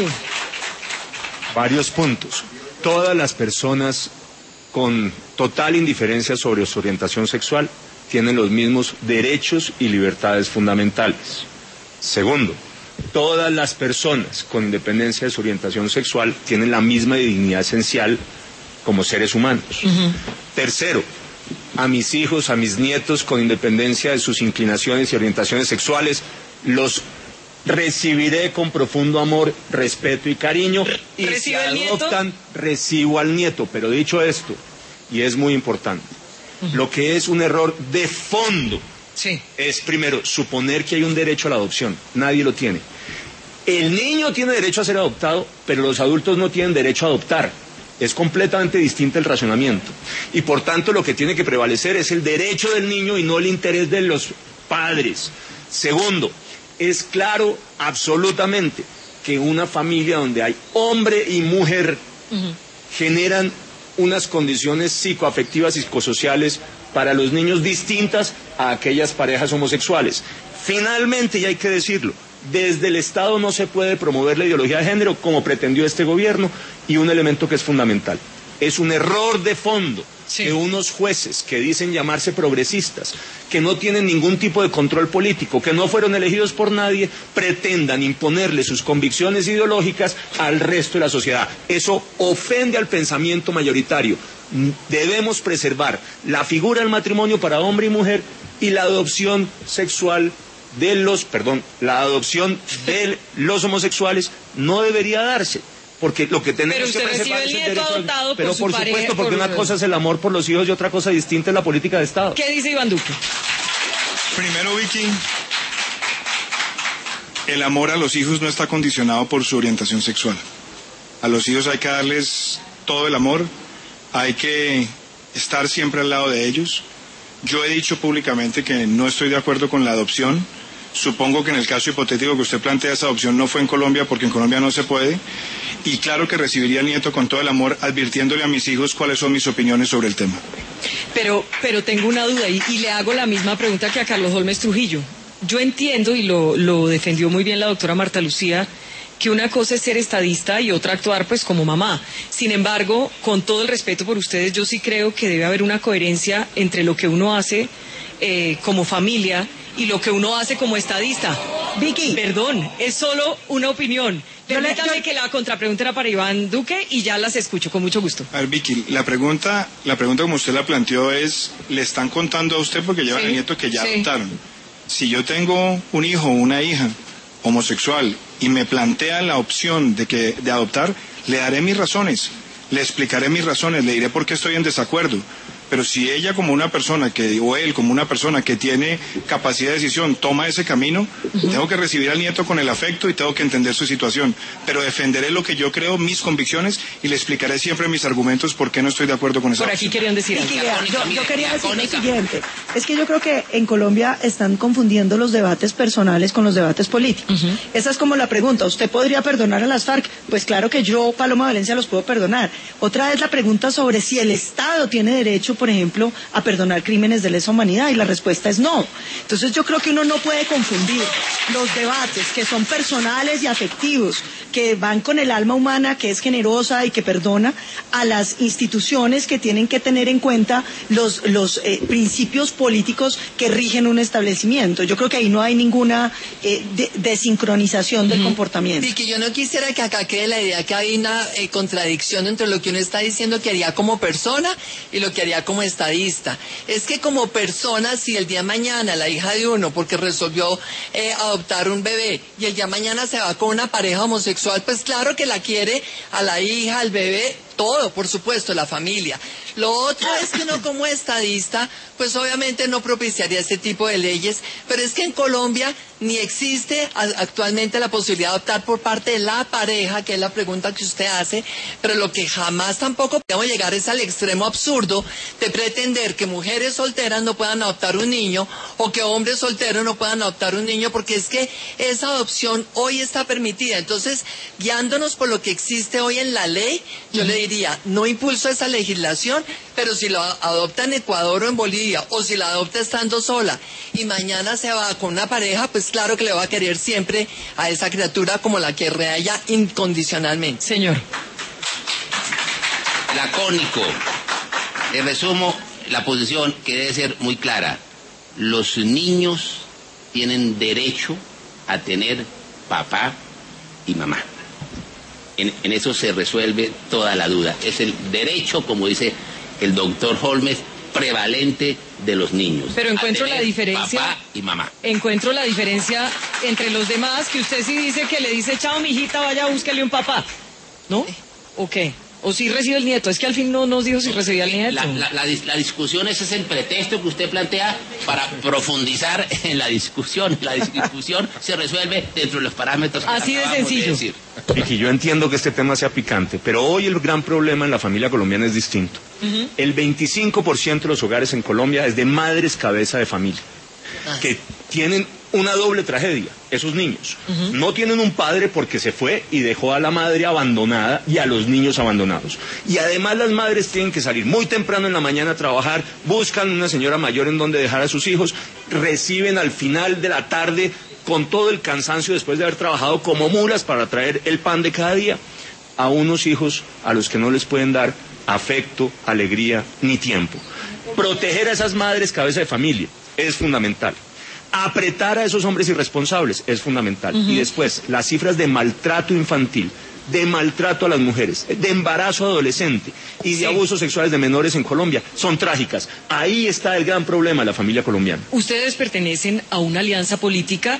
Speaker 5: Varios puntos. Todas las personas con total indiferencia sobre su orientación sexual tienen los mismos derechos y libertades fundamentales. Segundo, todas las personas con independencia de su orientación sexual tienen la misma dignidad esencial como seres humanos. Uh-huh. Tercero, a mis hijos, a mis nietos, con independencia de sus inclinaciones y orientaciones sexuales, los recibiré con profundo amor, respeto y cariño, y si adoptan, recibo al nieto. Pero dicho esto, y es muy importante, uh-huh. lo que es un error de fondo, sí. es primero suponer que hay un derecho a la adopción. Nadie lo tiene. El niño tiene derecho a ser adoptado, pero los adultos no tienen derecho a adoptar. Es completamente distinto el razonamiento. Y por tanto lo que tiene que prevalecer es el derecho del niño y no el interés de los padres. Segundo, es claro absolutamente que una familia donde hay hombre y mujer uh-huh. generan unas condiciones psicoafectivas y psicosociales para los niños distintas a aquellas parejas homosexuales. Finalmente, y hay que decirlo, desde el Estado no se puede promover la ideología de género como pretendió este gobierno, y un elemento que es fundamental. Es un error de fondo sí. que unos jueces que dicen llamarse progresistas, que no tienen ningún tipo de control político, que no fueron elegidos por nadie, pretendan imponerle sus convicciones ideológicas al resto de la sociedad. Eso ofende al pensamiento mayoritario. Debemos preservar la figura del matrimonio para hombre y mujer, y la adopción sexual de los, perdón, la adopción de los homosexuales no debería darse. Porque lo que tenemos que preservar es el derecho adoptado pero por, por supuesto, pareja, porque por... una cosa es el amor por los hijos y otra cosa distinta es la política de Estado.
Speaker 1: ¿Qué dice Iván Duque?
Speaker 3: Primero, Vicky, el amor a los hijos no está condicionado por su orientación sexual. A los hijos hay que darles todo el amor, hay que estar siempre al lado de ellos. Yo he dicho públicamente que no estoy de acuerdo con la adopción. Supongo que en el caso hipotético que usted plantea, esa adopción no fue en Colombia, porque en Colombia no se puede. Y claro que recibiría al nieto con todo el amor, advirtiéndole a mis hijos cuáles son mis opiniones sobre el tema.
Speaker 1: Pero, pero tengo una duda, y, y le hago la misma pregunta que a Carlos Holmes Trujillo. Yo entiendo, y lo, lo defendió muy bien la doctora Marta Lucía, que una cosa es ser estadista y otra actuar pues como mamá. Sin embargo, con todo el respeto por ustedes, yo sí creo que debe haber una coherencia entre lo que uno hace eh, como familia y lo que uno hace como estadista. Vicky. Perdón, es solo una opinión. Permítame que la contrapregunta era para Iván Duque y ya las escucho con mucho gusto.
Speaker 3: A ver, Vicky, la pregunta, la pregunta como usted la planteó es, le están contando a usted porque llevan sí, el nieto que ya sí. adoptaron. Si yo tengo un hijo o una hija homosexual y me plantean la opción de, que, de adoptar, le daré mis razones, le explicaré mis razones, le diré por qué estoy en desacuerdo. Pero si ella como una persona que, o él como una persona que tiene capacidad de decisión toma ese camino, uh-huh. tengo que recibir al nieto con el afecto y tengo que entender su situación. Pero defenderé lo que yo creo, mis convicciones, y le explicaré siempre mis argumentos por qué no estoy de acuerdo con esa
Speaker 1: Por aquí
Speaker 3: opción.
Speaker 1: querían decir algo.
Speaker 7: Yo, yo quería decir lo siguiente. Es que yo creo que en Colombia están confundiendo los debates personales con los debates políticos. Uh-huh. Esa es como la pregunta. ¿Usted podría perdonar a las FARC? Pues claro que yo, Paloma Valencia, los puedo perdonar. Otra es la pregunta sobre si el Estado tiene derecho, por ejemplo, a perdonar crímenes de lesa humanidad, y la respuesta es no. Entonces yo creo que uno no puede confundir los debates que son personales y afectivos, que van con el alma humana, que es generosa y que perdona, a las instituciones que tienen que tener en cuenta los, los eh, principios políticos que rigen un establecimiento. Yo creo que ahí no hay ninguna eh, de, desincronización del uh-huh. comportamiento.
Speaker 8: Sí, que yo no quisiera que acá quede la idea que hay una eh, contradicción entre lo que uno está diciendo que haría como persona y lo que haría como estadista. Es que como persona, si el día de mañana la hija de uno, porque resolvió eh, adoptar un bebé, y el día de mañana se va con una pareja homosexual, pues claro que la quiere a la hija, al bebé, todo, por supuesto, la familia. Lo otro es que uno como estadista, pues obviamente no propiciaría este tipo de leyes, pero es que en Colombia ni existe actualmente la posibilidad de optar por parte de la pareja, que es la pregunta que usted hace, pero lo que jamás tampoco podemos llegar es al extremo absurdo de pretender que mujeres solteras no puedan adoptar un niño o que hombres solteros no puedan adoptar un niño, porque es que esa adopción hoy está permitida. Entonces, guiándonos por lo que existe hoy en la ley, yo le diría, no impulso esa legislación, pero si lo adopta en Ecuador o en Bolivia, o si la adopta estando sola, y mañana se va con una pareja, pues claro que le va a querer siempre a esa criatura como la querrá ella incondicionalmente.
Speaker 1: Señor.
Speaker 6: Lacónico. En resumo, la posición que debe ser muy clara. Los niños tienen derecho a tener papá y mamá. En, en eso se resuelve toda la duda. Es el derecho, como dice el doctor Holmes, prevalente de los niños.
Speaker 1: Pero encuentro la diferencia.
Speaker 6: Papá y mamá.
Speaker 1: Encuentro la diferencia entre los demás, que usted sí dice que le dice, chao, mijita, vaya, búsquele un papá. ¿No? ¿O qué? ¿O si recibe el nieto? Es que al fin no nos dijo si recibía el nieto.
Speaker 6: La, la, la, la discusión, ese es el pretexto que usted plantea para profundizar en la discusión. La discusión se resuelve dentro de los parámetros que
Speaker 1: así de sencillo.
Speaker 6: De decir.
Speaker 5: Vicky, yo entiendo que este tema sea picante, pero hoy el gran problema en la familia colombiana es distinto. Uh-huh. El veinticinco por ciento de los hogares en Colombia es de madres cabeza de familia, ah. que tienen una doble tragedia, esos niños. Uh-huh. No tienen un padre porque se fue y dejó a la madre abandonada y a los niños abandonados. Y además las madres tienen que salir muy temprano en la mañana a trabajar, buscan una señora mayor en donde dejar a sus hijos, reciben al final de la tarde con todo el cansancio después de haber trabajado como mulas para traer el pan de cada día a unos hijos a los que no les pueden dar afecto, alegría ni tiempo. Proteger a esas madres cabeza de familia es fundamental. Apretar a esos hombres irresponsables es fundamental. Uh-huh. Y después, las cifras de maltrato infantil, de maltrato a las mujeres, de embarazo adolescente y de sí. abusos sexuales de menores en Colombia son trágicas. Ahí está el gran problema de la familia colombiana.
Speaker 1: Ustedes pertenecen a una alianza política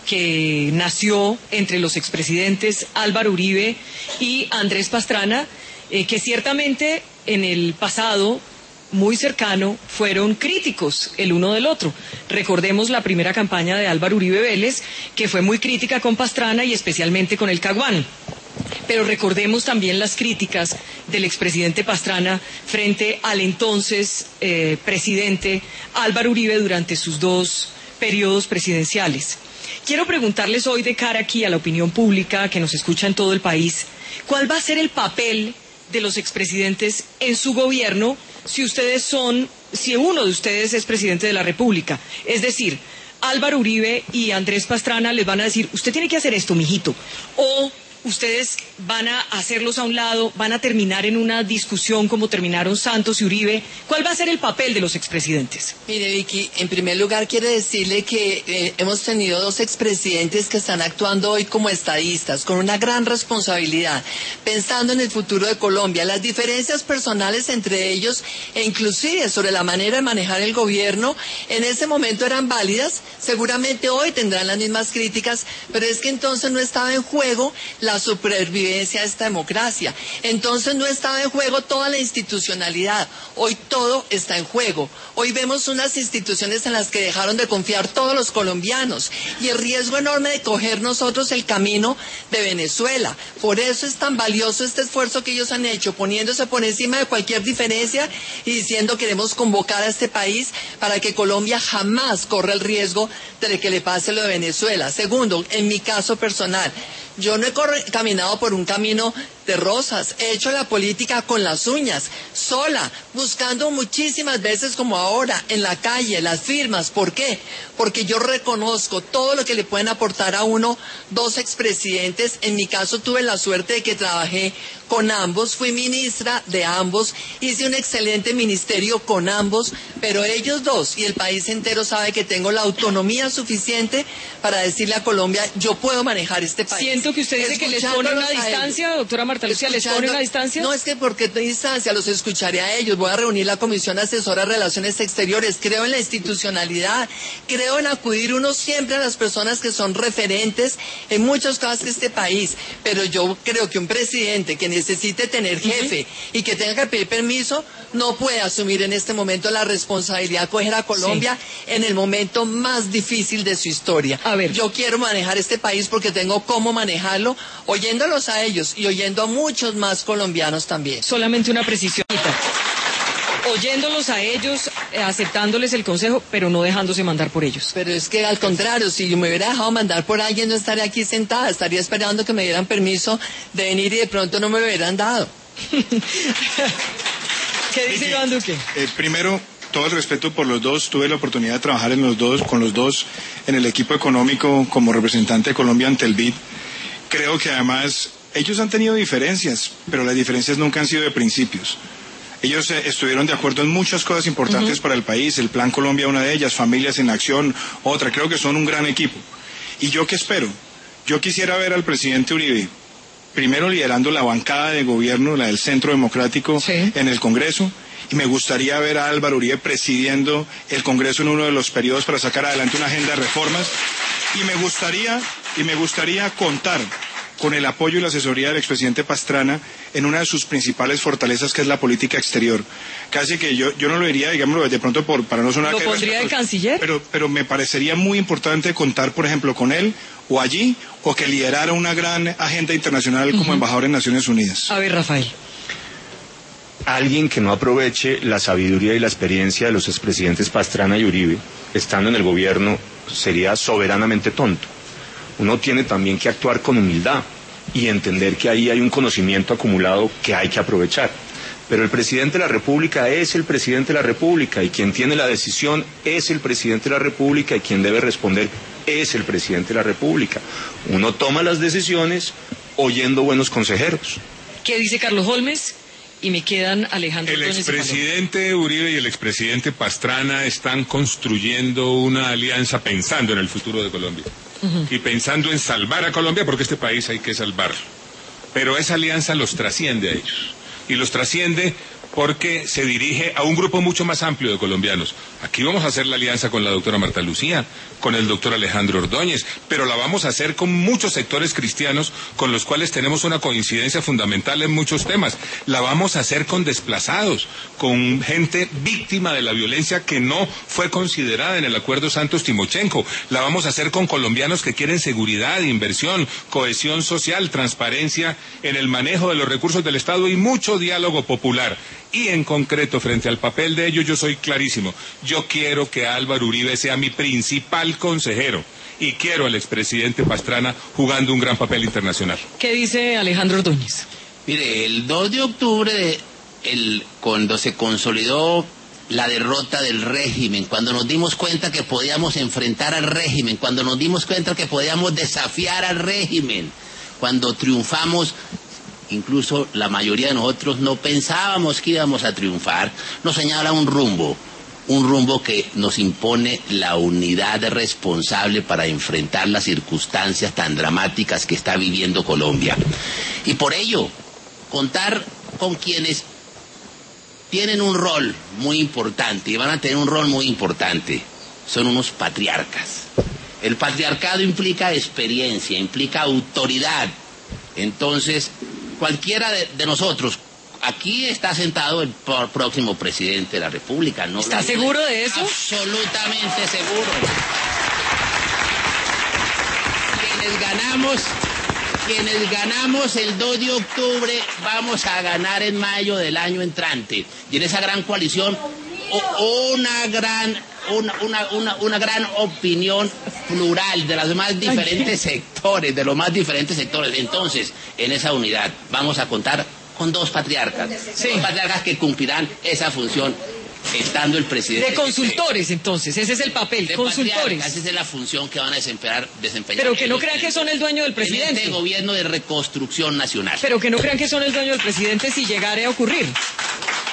Speaker 1: que nació entre los expresidentes Álvaro Uribe y Andrés Pastrana, eh, que ciertamente en el pasado muy cercano fueron críticos el uno del otro. Recordemos la primera campaña de Álvaro Uribe Vélez, que fue muy crítica con Pastrana y especialmente con el Caguán. Pero recordemos también las críticas del expresidente Pastrana frente al entonces eh, presidente Álvaro Uribe durante sus dos periodos presidenciales. Quiero preguntarles hoy de cara aquí a la opinión pública que nos escucha en todo el país, ¿cuál va a ser el papel de los expresidentes en su gobierno si ustedes son, si uno de ustedes es presidente de la República? Es decir, Álvaro Uribe y Andrés Pastrana les van a decir, usted tiene que hacer esto, mijito, o ustedes van a hacerlos a un lado, van a terminar en una discusión como terminaron Santos y Uribe. ¿Cuál va a ser el papel de los expresidentes?
Speaker 8: Mire, Vicky, en primer lugar quiero decirle que eh, hemos tenido dos expresidentes que están actuando hoy como estadistas, con una gran responsabilidad, pensando en el futuro de Colombia. Las diferencias personales entre ellos, e inclusive sobre la manera de manejar el gobierno, en ese momento eran válidas. Seguramente hoy tendrán las mismas críticas, pero es que entonces no estaba en juego la la supervivencia de esta democracia. Entonces no estaba en juego toda la institucionalidad. Hoy todo está en juego. Hoy vemos unas instituciones en las que dejaron de confiar todos los colombianos y el riesgo enorme de coger nosotros el camino de Venezuela. Por eso es tan valioso este esfuerzo que ellos han hecho, poniéndose por encima de cualquier diferencia y diciendo queremos convocar a este país para que Colombia jamás corra el riesgo de que le pase lo de Venezuela. Segundo, en mi caso personal, yo no he caminado por un camino de rosas, he hecho la política con las uñas, sola, buscando muchísimas veces como ahora, en la calle, las firmas. ¿Por qué? Porque yo reconozco todo lo que le pueden aportar a uno dos expresidentes. En mi caso tuve la suerte de que trabajé con ambos, fui ministra de ambos, hice un excelente ministerio con ambos, pero ellos dos y el país entero sabe que tengo la autonomía suficiente para decirle a Colombia, yo puedo manejar este país.
Speaker 1: Siento que usted dice que les pone una distancia, doctora Martínez. Marta Lucía? ¿Les pone una distancia?
Speaker 8: No, es que porque de distancia los escucharé a ellos. Voy a reunir la Comisión Asesora de Relaciones Exteriores. Creo en la institucionalidad. Creo en acudir uno siempre a las personas que son referentes en muchas cosas de este país. Pero yo creo que un presidente que necesite tener jefe uh-huh. y que tenga que pedir permiso no puede asumir en este momento la responsabilidad de coger a Colombia sí. en el momento más difícil de su historia.
Speaker 1: A ver.
Speaker 8: Yo quiero manejar este país porque tengo cómo manejarlo, oyéndolos a ellos y oyendo a muchos más colombianos también.
Speaker 1: Solamente una precisión. Oyéndolos a ellos, eh, aceptándoles el consejo, pero no dejándose mandar por ellos.
Speaker 8: Pero es que al contrario, si yo me hubiera dejado mandar por alguien, no estaría aquí sentada, estaría esperando que me dieran permiso de venir y de pronto no me lo hubieran dado.
Speaker 1: ¿Qué dice Iván Duque?
Speaker 3: Eh, primero, todo el respeto por los dos. Tuve la oportunidad de trabajar en los dos, con los dos en el equipo económico como representante de Colombia ante el B I D. Creo que además ellos han tenido diferencias, pero las diferencias nunca han sido de principios. Ellos eh, estuvieron de acuerdo en muchas cosas importantes uh-huh. para el país. El Plan Colombia, una de ellas, Familias en Acción, otra. Creo que son un gran equipo. ¿Y yo qué espero? Yo quisiera ver al presidente Uribe primero liderando la bancada de gobierno, la del Centro Democrático, sí. en el Congreso, y me gustaría ver a Álvaro Uribe presidiendo el Congreso en uno de los periodos para sacar adelante una agenda de reformas, y me gustaría, y me gustaría contar con el apoyo y la asesoría del expresidente Pastrana en una de sus principales fortalezas, que es la política exterior. Casi que yo, yo no lo diría, digámoslo, de pronto por, para no sonar...
Speaker 1: ¿Lo pondría de canciller?
Speaker 3: Pero, pero me parecería muy importante contar, por ejemplo, con él, o allí, o que liderara una gran agenda internacional como uh-huh. embajador en Naciones Unidas.
Speaker 1: A ver, Rafael.
Speaker 5: Alguien que no aproveche la sabiduría y la experiencia de los expresidentes Pastrana y Uribe, estando en el gobierno, sería soberanamente tonto. Uno tiene también que actuar con humildad y entender que ahí hay un conocimiento acumulado que hay que aprovechar. Pero el presidente de la República es el presidente de la República, y quien tiene la decisión es el presidente de la República, y quien debe responder es el presidente de la República. Uno toma las decisiones oyendo buenos consejeros.
Speaker 1: ¿Qué dice Carlos Holmes? Y me quedan Alejandro
Speaker 4: El
Speaker 1: Ordóñez
Speaker 4: expresidente Uribe y el expresidente Pastrana están construyendo una alianza pensando en el futuro de Colombia. Uh-huh. Y pensando en salvar a Colombia, porque este país hay que salvarlo. Pero esa alianza los trasciende a ellos. Y los trasciende porque se dirige a un grupo mucho más amplio de colombianos. Aquí vamos a hacer la alianza con la doctora Marta Lucía, con el doctor Alejandro Ordóñez, pero la vamos a hacer con muchos sectores cristianos con los cuales tenemos una coincidencia fundamental en muchos temas. La vamos a hacer con desplazados, con gente víctima de la violencia que no fue considerada en el acuerdo Santos-Timochenko. La vamos a hacer con colombianos que quieren seguridad, inversión, cohesión social, transparencia en el manejo de los recursos del Estado y mucho diálogo popular. Y en concreto, frente al papel de ellos, yo soy clarísimo. Yo quiero que Álvaro Uribe sea mi principal consejero. Y quiero al expresidente Pastrana jugando un gran papel internacional.
Speaker 1: ¿Qué dice Alejandro Ordóñez?
Speaker 6: Mire, el dos de octubre, el, cuando se consolidó la derrota del régimen, cuando nos dimos cuenta que podíamos enfrentar al régimen, cuando nos dimos cuenta que podíamos desafiar al régimen, cuando triunfamos... Incluso la mayoría de nosotros no pensábamos que íbamos a triunfar. Nos señala un rumbo, un rumbo que nos impone la unidad responsable para enfrentar las circunstancias tan dramáticas que está viviendo Colombia. Y por ello, contar con quienes tienen un rol muy importante y van a tener un rol muy importante, son unos patriarcas. El patriarcado implica experiencia, implica autoridad. Entonces, cualquiera de, de nosotros, aquí está sentado el próximo presidente de la República. ¿No?
Speaker 1: ¿Está seguro de eso?
Speaker 6: Absolutamente seguro. Quienes ganamos, quienes ganamos el dos de octubre, vamos a ganar en mayo del año entrante. Y en esa gran coalición, una gran... Una, una, una, una gran opinión plural de los más diferentes sectores, de los más diferentes sectores. Entonces, en esa unidad vamos a contar con dos patriarcas, sí. dos patriarcas que cumplirán esa función estando el presidente.
Speaker 1: De consultores, entonces, ese es el papel, de consultores.
Speaker 6: Esa es la función que van a desempeñar. desempeñar
Speaker 1: Pero que no crean que son el dueño del presidente.
Speaker 6: Este gobierno de reconstrucción nacional.
Speaker 1: Pero que no crean que son el dueño del presidente si llegara a ocurrir.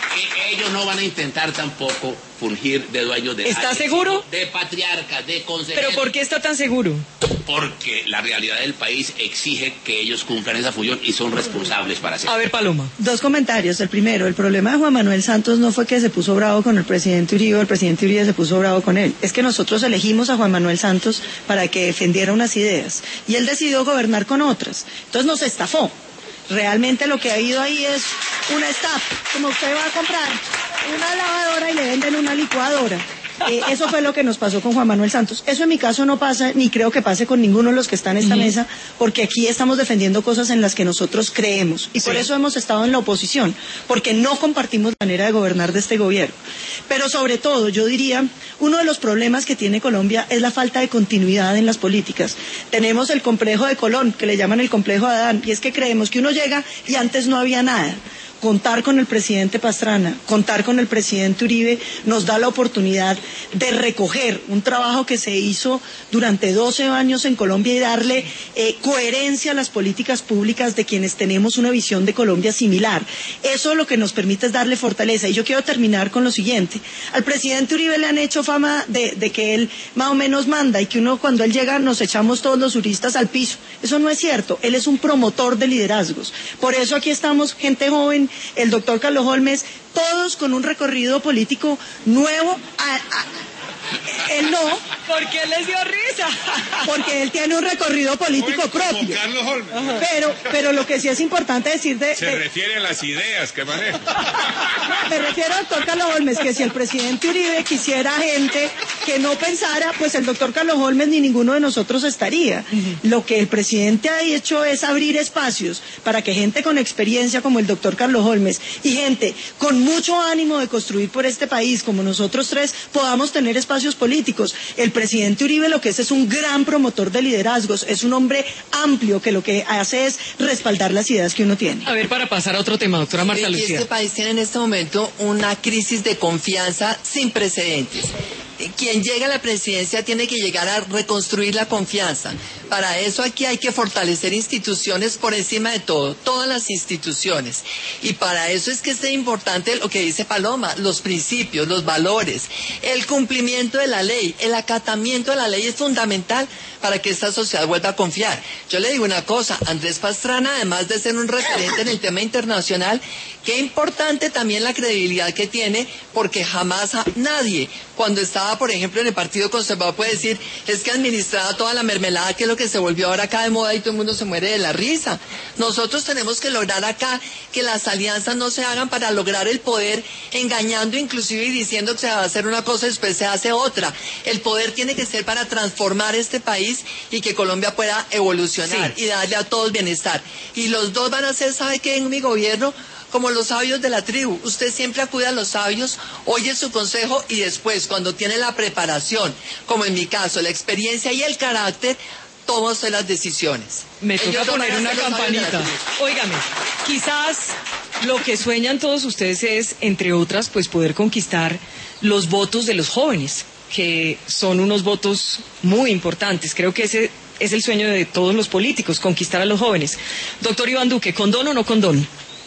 Speaker 6: ellos no van a intentar tampoco fungir de dueños de
Speaker 1: ¿Está
Speaker 6: nadie,
Speaker 1: seguro?
Speaker 6: De patriarcas, de consejeros.
Speaker 1: ¿Pero por qué está tan seguro?
Speaker 6: Porque la realidad del país exige que ellos cumplan esa función y son responsables para hacerlo.
Speaker 1: A ver, Paloma.
Speaker 7: Dos comentarios. El primero, el problema de Juan Manuel Santos no fue que se puso bravo con el presidente Uribe o el presidente Uribe se puso bravo con él. Es que nosotros elegimos a Juan Manuel Santos para que defendiera unas ideas y él decidió gobernar con otras. Entonces nos estafó. Realmente lo que ha habido ahí es una estafa, como usted va a comprar una lavadora y le venden una licuadora. Eh, eso fue lo que nos pasó con Juan Manuel Santos. Eso en mi caso no pasa, ni creo que pase con ninguno de los que están en esta uh-huh. mesa, porque aquí estamos defendiendo cosas en las que nosotros creemos. Y sí. por eso hemos estado en la oposición, porque no compartimos la manera de gobernar de este gobierno. Pero sobre todo, yo diría, uno de los problemas que tiene Colombia es la falta de continuidad en las políticas. Tenemos el complejo de Colón, que le llaman el complejo de Adán, y es que creemos que uno llega y antes no había nada. Contar con el presidente Pastrana, contar con el presidente Uribe nos da la oportunidad de recoger un trabajo que se hizo durante doce años en Colombia y darle eh, coherencia a las políticas públicas de quienes tenemos una visión de Colombia similar. Eso lo que nos permite es darle fortaleza. Y yo quiero terminar con lo siguiente. Al presidente Uribe le han hecho fama de, de que él más o menos manda y que uno cuando él llega nos echamos todos los uristas al piso. Eso no es cierto. Él es un promotor de liderazgos. Por eso aquí estamos gente joven, el doctor Carlos Holmes, todos con un recorrido político nuevo. A, a, él no.
Speaker 1: ¿Por qué les dio risa?
Speaker 7: Porque él tiene un recorrido político
Speaker 4: Oye,
Speaker 7: propio.
Speaker 4: como Carlos Holmes.
Speaker 7: Ajá. Pero, pero lo que sí es importante decir de...
Speaker 4: Se
Speaker 7: de...
Speaker 4: refiere a las ideas que maneja.
Speaker 7: Me refiero al doctor Carlos Holmes, que si el presidente Uribe quisiera gente que no pensara, pues el doctor Carlos Holmes ni ninguno de nosotros estaría. Uh-huh. Lo que el presidente ha hecho es abrir espacios para que gente con experiencia como el doctor Carlos Holmes y gente con mucho ánimo de construir por este país, como nosotros tres, podamos tener espacios políticos. El presidente Uribe lo que es es un gran promotor de liderazgos, es un hombre amplio que lo que hace es respaldar las ideas que uno tiene.
Speaker 1: A ver, para pasar a otro tema, doctora Marta
Speaker 8: sí,
Speaker 1: Lucía.
Speaker 8: Este país tiene en este momento una crisis de confianza sin precedentes. Quien llega a la presidencia tiene que llegar a reconstruir la confianza. Para eso aquí hay que fortalecer instituciones por encima de todo, todas las instituciones. Y para eso es que es importante lo que dice Paloma, los principios, los valores, el cumplimiento de la ley, el acatamiento de la ley es fundamental para que esta sociedad vuelva a confiar. Yo le digo una cosa, Andrés Pastrana, además de ser un referente en el tema internacional, qué importante también la credibilidad que tiene, porque jamás a nadie, cuando estaba, por ejemplo, en el Partido Conservador, puede decir, es que administraba toda la mermelada, que es lo que se volvió ahora acá de moda y todo el mundo se muere de la risa. Nosotros tenemos que lograr acá que las alianzas no se hagan para lograr el poder, engañando inclusive y diciendo que se va a hacer una cosa y después se hace otra. El poder tiene que ser para transformar este país y que Colombia pueda evolucionar sí. y darle a todos bienestar. Y los dos van a ser, ¿sabe qué? En mi gobierno, como los sabios de la tribu. Usted siempre acude a los sabios, oye su consejo y después, cuando tiene la preparación, como en mi caso, la experiencia y el carácter, toma usted las decisiones.
Speaker 1: Me toca
Speaker 8: Ellos
Speaker 1: poner una campanita. Óigame, quizás lo que sueñan todos ustedes es, entre otras, pues poder conquistar los votos de los jóvenes, que son unos votos muy importantes. Creo que ese es el sueño de todos los políticos, conquistar a los jóvenes. Doctor Iván Duque, ¿condón o no condón?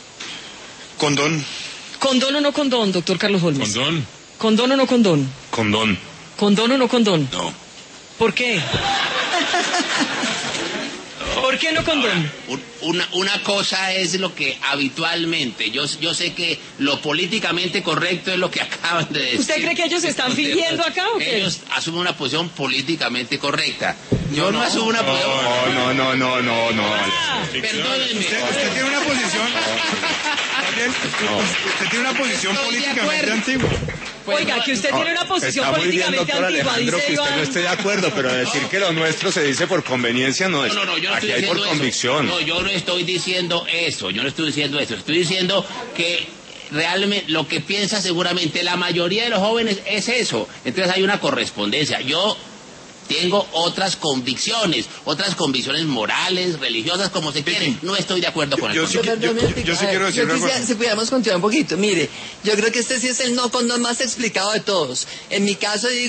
Speaker 3: Condón.
Speaker 1: ¿Condón o no condón, doctor Carlos Holmes?
Speaker 4: Condón.
Speaker 1: ¿Condón o no condón?
Speaker 4: Condón.
Speaker 1: ¿Condón o no condón?
Speaker 4: No.
Speaker 1: ¿Por qué? ¿Por qué no condón?
Speaker 6: Una, una cosa es lo que habitualmente, yo, yo sé que lo políticamente correcto es lo que acaban de decir.
Speaker 1: ¿Usted cree que ellos están fingiendo acá o qué?
Speaker 6: Ellos asumen una posición políticamente correcta. Yo no, no asumo una posición...
Speaker 5: No, no, no, no, no.
Speaker 6: Ah, perdónenme.
Speaker 3: Usted, usted tiene una posición... Gabriel, usted,
Speaker 6: no.
Speaker 3: usted tiene una posición políticamente antigua.
Speaker 1: Pues Oiga, no, que usted no, tiene una posición
Speaker 5: está
Speaker 1: políticamente
Speaker 5: muy bien, doctor
Speaker 1: antigua,
Speaker 5: Alejandro,
Speaker 1: dice
Speaker 5: que
Speaker 1: Iván.
Speaker 5: usted no esté de acuerdo, pero decir que lo nuestro se dice por conveniencia no es.
Speaker 6: No, no, no, yo no
Speaker 5: Aquí
Speaker 6: estoy
Speaker 5: hay por
Speaker 6: eso.
Speaker 5: convicción.
Speaker 6: No, yo no estoy diciendo eso, yo no estoy diciendo eso. Estoy diciendo que realmente lo que piensa seguramente la mayoría de los jóvenes es eso. Entonces hay una correspondencia. Yo tengo otras convicciones, otras convicciones morales, religiosas, como se quieren. No estoy de acuerdo con
Speaker 3: yo,
Speaker 6: el
Speaker 3: sí, yo, yo, yo, yo sí quiero decir
Speaker 8: yo
Speaker 3: una
Speaker 8: quisiera,
Speaker 3: cosa.
Speaker 8: si pudiéramos continuar un poquito, mire, yo creo que este sí es el no condón más explicado de todos. En mi caso digo,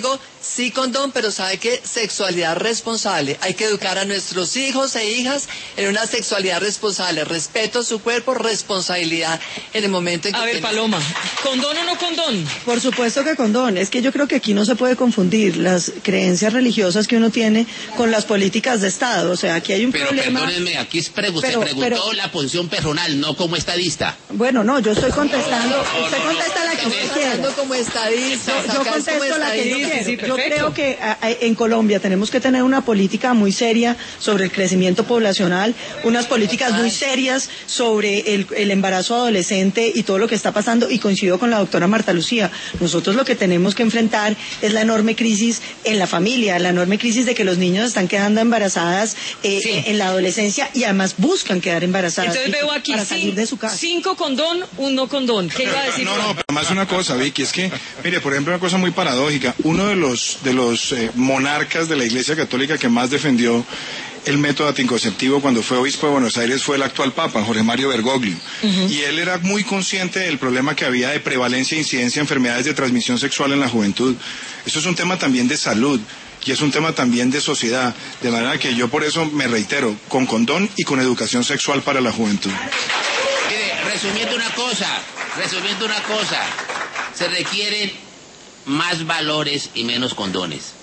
Speaker 8: sí condón, pero sabe que sexualidad responsable. Hay que educar a nuestros hijos e hijas en una sexualidad responsable, respeto a su cuerpo, responsabilidad en el momento en que...
Speaker 1: A ver, Paloma, ¿condón o no condón?
Speaker 7: Por supuesto que condón. Es que yo creo que aquí no se puede confundir las creencias religiosas que uno tiene con las políticas de Estado. O sea, aquí hay un
Speaker 6: pero
Speaker 7: problema...
Speaker 6: Pero perdónenme, aquí es pregu
Speaker 7: pero,
Speaker 6: se preguntó
Speaker 7: pero,
Speaker 6: la posición personal, no como estadista.
Speaker 7: Bueno, no, yo estoy contestando...
Speaker 6: No, no,
Speaker 7: usted
Speaker 6: no,
Speaker 7: contesta
Speaker 6: no,
Speaker 7: la que
Speaker 6: no,
Speaker 7: usted
Speaker 6: no,
Speaker 7: quiera.
Speaker 8: Hablando como estadista,
Speaker 7: Yo, yo contesto la que yo
Speaker 1: estadista,
Speaker 7: quiero.
Speaker 1: sí,
Speaker 7: Yo
Speaker 1: perfecto.
Speaker 7: creo que a, a, en Colombia tenemos que tener una política muy seria sobre el crecimiento poblacional, unas políticas muy serias sobre el, el embarazo adolescente y todo lo que está pasando, y coincido con la doctora Marta Lucía. Nosotros lo que tenemos que enfrentar es la enorme crisis en la familia, la enorme crisis de que los niños están quedando embarazadas eh,
Speaker 1: Sí.
Speaker 7: en la adolescencia y además buscan quedar embarazadas
Speaker 1: Entonces veo aquí
Speaker 7: para salir
Speaker 1: cin-
Speaker 7: de su casa.
Speaker 1: cinco condón, un no condón. ¿Qué iba a decir?
Speaker 3: No,
Speaker 1: Juan?
Speaker 3: no, pero además una cosa, Vicky, es que, mire, por ejemplo, una cosa muy paradójica. Uno de los, de los eh, monarcas de la Iglesia Católica que más defendió el método anticonceptivo cuando fue obispo de Buenos Aires fue el actual Papa, Jorge Mario Bergoglio. Uh-huh. Y él era muy consciente del problema que había de prevalencia e incidencia de enfermedades de transmisión sexual en la juventud. Esto es un tema también de salud. Y es un tema también de sociedad, de manera que yo por eso me reitero, con condón y con educación sexual para la juventud.
Speaker 6: Mire, resumiendo una cosa, resumiendo una cosa, se requieren más valores y menos condones.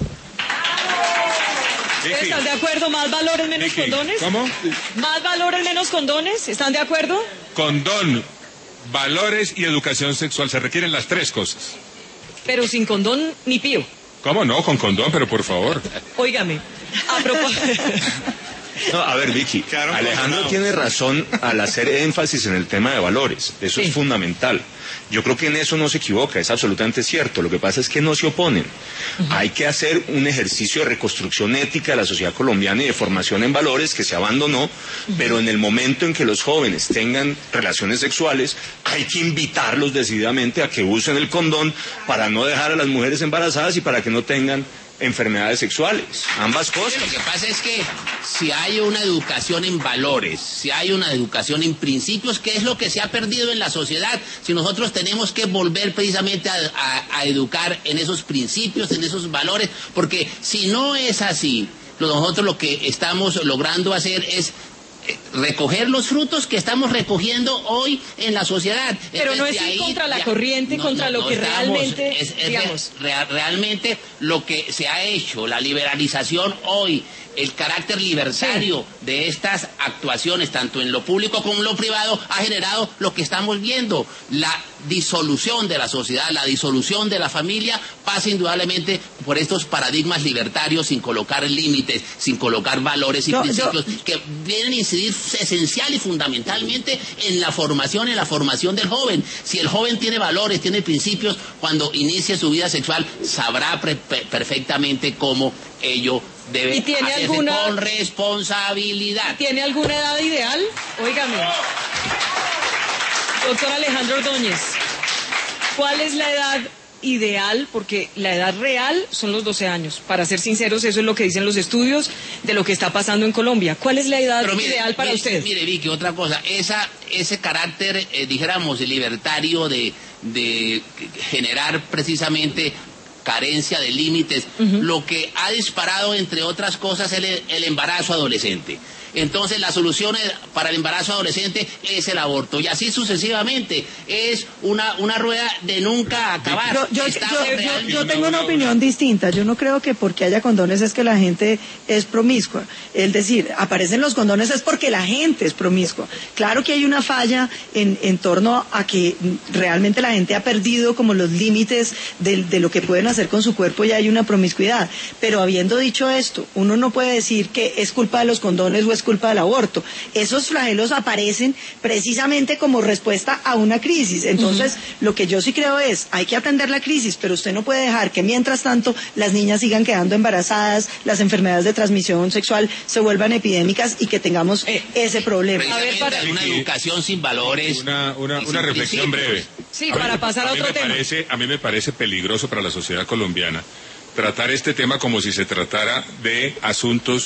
Speaker 1: ¿Ustedes están de acuerdo? ¿Más valores, menos
Speaker 4: Vicky,
Speaker 1: condones?
Speaker 4: ¿cómo?
Speaker 1: ¿Más valores, menos condones? ¿Están de acuerdo?
Speaker 4: Condón, valores y educación sexual. Se requieren las tres cosas.
Speaker 1: Pero sin condón ni pío.
Speaker 4: ¿Cómo no? Con condón, pero por favor.
Speaker 1: Óigame, a propósito...
Speaker 5: No, a ver, Vicky,
Speaker 3: Claro,
Speaker 5: Alejandro
Speaker 3: no.
Speaker 5: tiene razón al hacer énfasis en el tema de valores. Eso
Speaker 1: Sí.
Speaker 5: es fundamental. Yo creo que en eso no se equivoca, es absolutamente cierto. Lo que pasa es que no se oponen. Uh-huh. Hay que hacer un ejercicio de reconstrucción ética de la sociedad colombiana y de formación en valores que se abandonó, uh-huh. pero en el momento en que los jóvenes tengan relaciones sexuales, hay que invitarlos decididamente a que usen el condón para no dejar a las mujeres embarazadas y para que no tengan enfermedades sexuales, ambas cosas.
Speaker 6: Lo que pasa es que si hay una educación en valores, si hay una educación en principios, ¿qué es lo que se ha perdido en la sociedad? Si nosotros tenemos que volver precisamente a, a, a educar en esos principios, en esos valores, porque si no es así, nosotros lo que estamos logrando hacer es recoger los frutos que estamos recogiendo hoy en la sociedad.
Speaker 1: Pero no es ir contra la corriente,
Speaker 6: no,
Speaker 1: contra
Speaker 6: no,
Speaker 1: lo
Speaker 6: no
Speaker 1: que
Speaker 6: estamos,
Speaker 1: realmente,
Speaker 6: es, es
Speaker 1: digamos...
Speaker 6: re, realmente lo que se ha hecho, la liberalización hoy, el carácter libertario sí. de estas actuaciones, tanto en lo público como en lo privado, ha generado lo que estamos viendo. La disolución de la sociedad, la disolución de la familia, pasa indudablemente por estos paradigmas libertarios sin colocar límites, sin colocar valores y
Speaker 7: yo,
Speaker 6: principios
Speaker 7: yo...
Speaker 6: que vienen a incidir esencial y fundamentalmente en la formación, en la formación del joven. Si el joven tiene valores, tiene principios, cuando inicie su vida sexual, sabrá pre perfectamente cómo ello debe
Speaker 1: ¿Y tiene
Speaker 6: hacerse
Speaker 1: alguna...
Speaker 6: con responsabilidad.
Speaker 1: ¿Tiene alguna edad ideal? Óigame. Doctor Alejandro Ordóñez, ¿cuál es la edad ideal? Porque la edad real son los doce años. Para ser sinceros, eso es lo que dicen los estudios de lo que está pasando en Colombia. ¿Cuál es la edad
Speaker 6: mire,
Speaker 1: ideal para
Speaker 6: mire,
Speaker 1: usted?
Speaker 6: Mire, Vicky, otra cosa. Esa, ese carácter, eh, dijéramos, libertario de, de generar precisamente carencia de límites, uh-huh. lo que ha disparado, entre otras cosas, el, el embarazo adolescente. Entonces la solución para el embarazo adolescente es el aborto y así sucesivamente. Es una, una rueda de nunca acabar.
Speaker 7: Yo, yo, yo, yo, yo tengo una opinión distinta. Yo no creo que porque haya condones es que la gente es promiscua. Es decir, aparecen los condones es porque la gente es promiscua. Claro que hay una falla en, en torno a que realmente la gente ha perdido como los límites de, de lo que pueden hacer con su cuerpo y hay una promiscuidad. Pero habiendo dicho esto, uno no puede decir que es culpa de los condones o es culpa del aborto. Esos flagelos aparecen precisamente como respuesta a una crisis. Entonces, uh-huh. lo que yo sí creo es, hay que atender la crisis, pero usted no puede dejar que mientras tanto las niñas sigan quedando embarazadas, las enfermedades de transmisión sexual se vuelvan epidémicas y que tengamos eh, ese problema.
Speaker 6: A ver, para... una educación sin valores.
Speaker 4: Una, una, una reflexión breve.
Speaker 1: Sí, a para mí, pasar a, a otro tema.
Speaker 4: Parece, a mí me parece peligroso para la sociedad colombiana tratar este tema como si se tratara de asuntos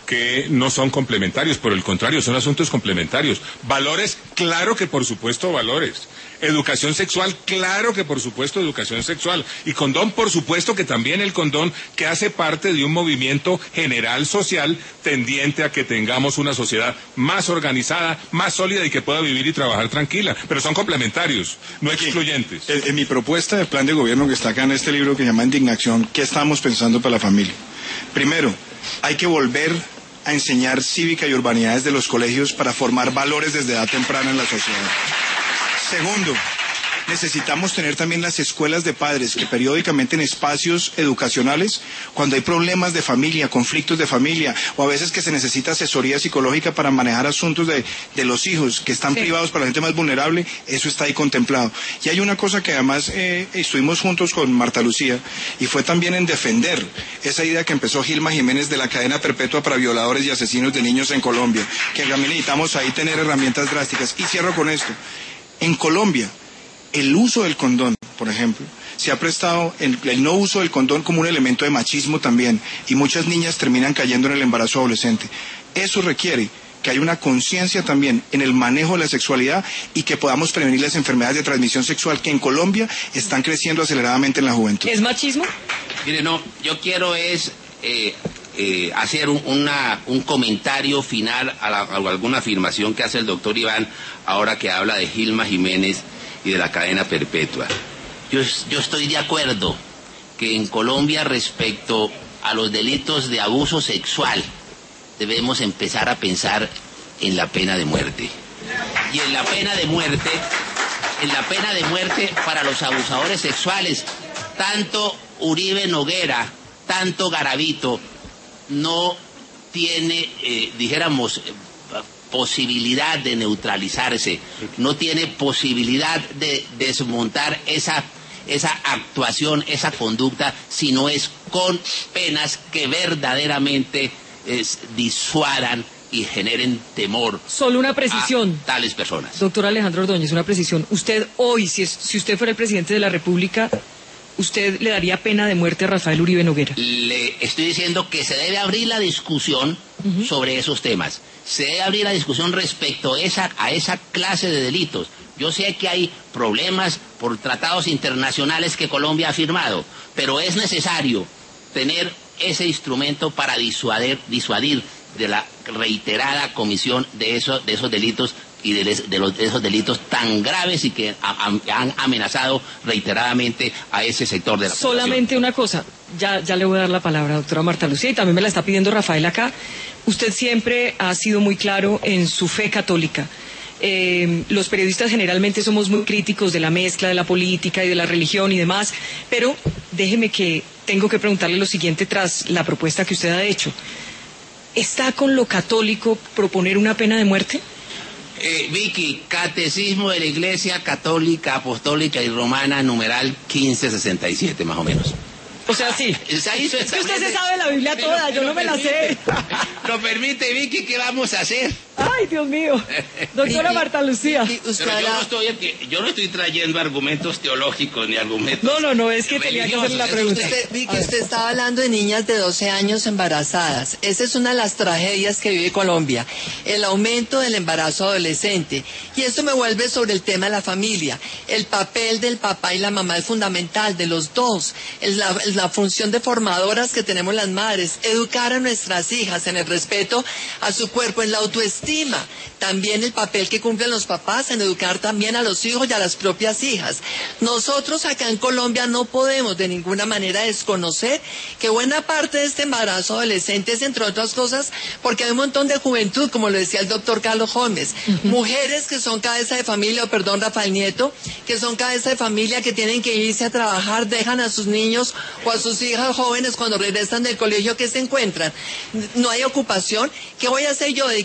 Speaker 4: que no son complementarios, por el contrario, son asuntos complementarios. Valores, claro que por supuesto valores. Educación sexual, claro que por supuesto educación sexual. Y condón, por supuesto que también el condón, que hace parte de un movimiento general social tendiente a que tengamos una sociedad más organizada, más sólida y que pueda vivir y trabajar tranquila. Pero son complementarios, no excluyentes.
Speaker 3: En, en mi propuesta de plan de gobierno que está acá en este libro que se llama Indignación, ¿qué estamos pensando para la familia? Primero, hay que volver a enseñar cívica y urbanidad desde los colegios para formar valores desde edad temprana en la sociedad. Segundo, necesitamos tener también las escuelas de padres que periódicamente en espacios educacionales, cuando hay problemas de familia, conflictos de familia, o a veces que se necesita asesoría psicológica para manejar asuntos de, de los hijos que están sí. privados para la gente más vulnerable, eso está ahí contemplado. Y hay una cosa que además eh, estuvimos juntos con Marta Lucía, y fue también en defender esa idea que empezó Gilma Jiménez de la cadena perpetua para violadores y asesinos de niños en Colombia, que también necesitamos ahí tener herramientas drásticas. Y cierro con esto. En Colombia, el uso del condón, por ejemplo, se ha prestado el, el no uso del condón como un elemento de machismo también, y muchas niñas terminan cayendo en el embarazo adolescente. Eso requiere que haya una conciencia también en el manejo de la sexualidad y que podamos prevenir las enfermedades de transmisión sexual que en Colombia están creciendo aceleradamente en la juventud.
Speaker 1: ¿Es machismo?
Speaker 6: Mire, no, yo quiero es eh, eh, hacer un, una, un comentario final a, la, a alguna afirmación que hace el doctor Iván ahora que habla de Gilma Jiménez y de la cadena perpetua. Yo, yo estoy de acuerdo que en Colombia respecto a los delitos de abuso sexual debemos empezar a pensar en la pena de muerte. Y en la pena de muerte, en la pena de muerte para los abusadores sexuales, tanto Uribe Noguera, tanto Garavito, no tiene, eh, dijéramos, posibilidad de neutralizarse, no tiene posibilidad de desmontar esa, esa actuación, esa conducta, si no es con penas que verdaderamente es, disuadan y generen temor.
Speaker 1: Solo una precisión.
Speaker 6: A tales personas.
Speaker 1: Doctor Alejandro Ordóñez, una precisión. Usted hoy, si, es, si usted fuera el presidente de la República, ¿usted le daría pena de muerte a Rafael Uribe Noguera?
Speaker 6: Le estoy diciendo que se debe abrir la discusión uh-huh. sobre esos temas. Se debe abrir la discusión respecto a esa, a esa clase de delitos. Yo sé que hay problemas por tratados internacionales que Colombia ha firmado, pero es necesario tener ese instrumento para disuadir, disuadir de la reiterada comisión de, eso, de esos delitos y de, les, de, los, de esos delitos tan graves y que a, a, han amenazado reiteradamente a ese sector de la población.
Speaker 1: Solamente una cosa, ya, ya le voy a dar la palabra a la doctora Marta Lucía y también me la está pidiendo Rafael acá. Usted siempre ha sido muy claro en su fe católica. Eh, los periodistas generalmente somos muy críticos de la mezcla de la política y de la religión y demás, pero déjeme que tengo que preguntarle lo siguiente tras la propuesta que usted ha hecho. ¿Está con lo católico proponer una pena de muerte?
Speaker 6: Eh, Vicky, Catecismo de la Iglesia Católica, Apostólica y Romana, numeral quince sesenta y siete, más o menos.
Speaker 1: O sea, sí.
Speaker 6: Es que
Speaker 1: usted se sabe la Biblia toda, yo no me la sé.
Speaker 6: Lo permite, Vicky, ¿qué vamos a hacer?
Speaker 1: Ay, Dios mío. Doctora
Speaker 8: Vicky,
Speaker 1: Marta Lucía.
Speaker 8: Vicky, usted
Speaker 6: Pero yo
Speaker 8: la...
Speaker 6: no, estoy, yo no estoy trayendo argumentos teológicos ni argumentos
Speaker 1: No, no, no, es que tenía que hacer la pregunta.
Speaker 8: Usted, Vicky, usted estaba hablando de niñas de doce años embarazadas. Esa es una de las tragedias que vive Colombia. El aumento del embarazo adolescente. Y esto me vuelve sobre el tema de la familia. El papel del papá y la mamá es fundamental, de los dos. El, la, la función de formadoras que tenemos las madres. Educar a nuestras hijas en el respeto a su cuerpo, en la autoestima. También el papel que cumplen los papás en educar también a los hijos y a las propias hijas. Nosotros acá en Colombia no podemos de ninguna manera desconocer que buena parte de este embarazo adolescente es, entre otras cosas, porque hay un montón de juventud, como lo decía el doctor Carlos Gómez, uh-huh. mujeres que son cabeza de familia, o perdón, Rafael Nieto, que son cabeza de familia, que tienen que irse a trabajar, dejan a sus niños o a sus hijas jóvenes cuando regresan del colegio, que se encuentran. No hay ocupación. ¿Qué voy a hacer yo? Dedicarme a promover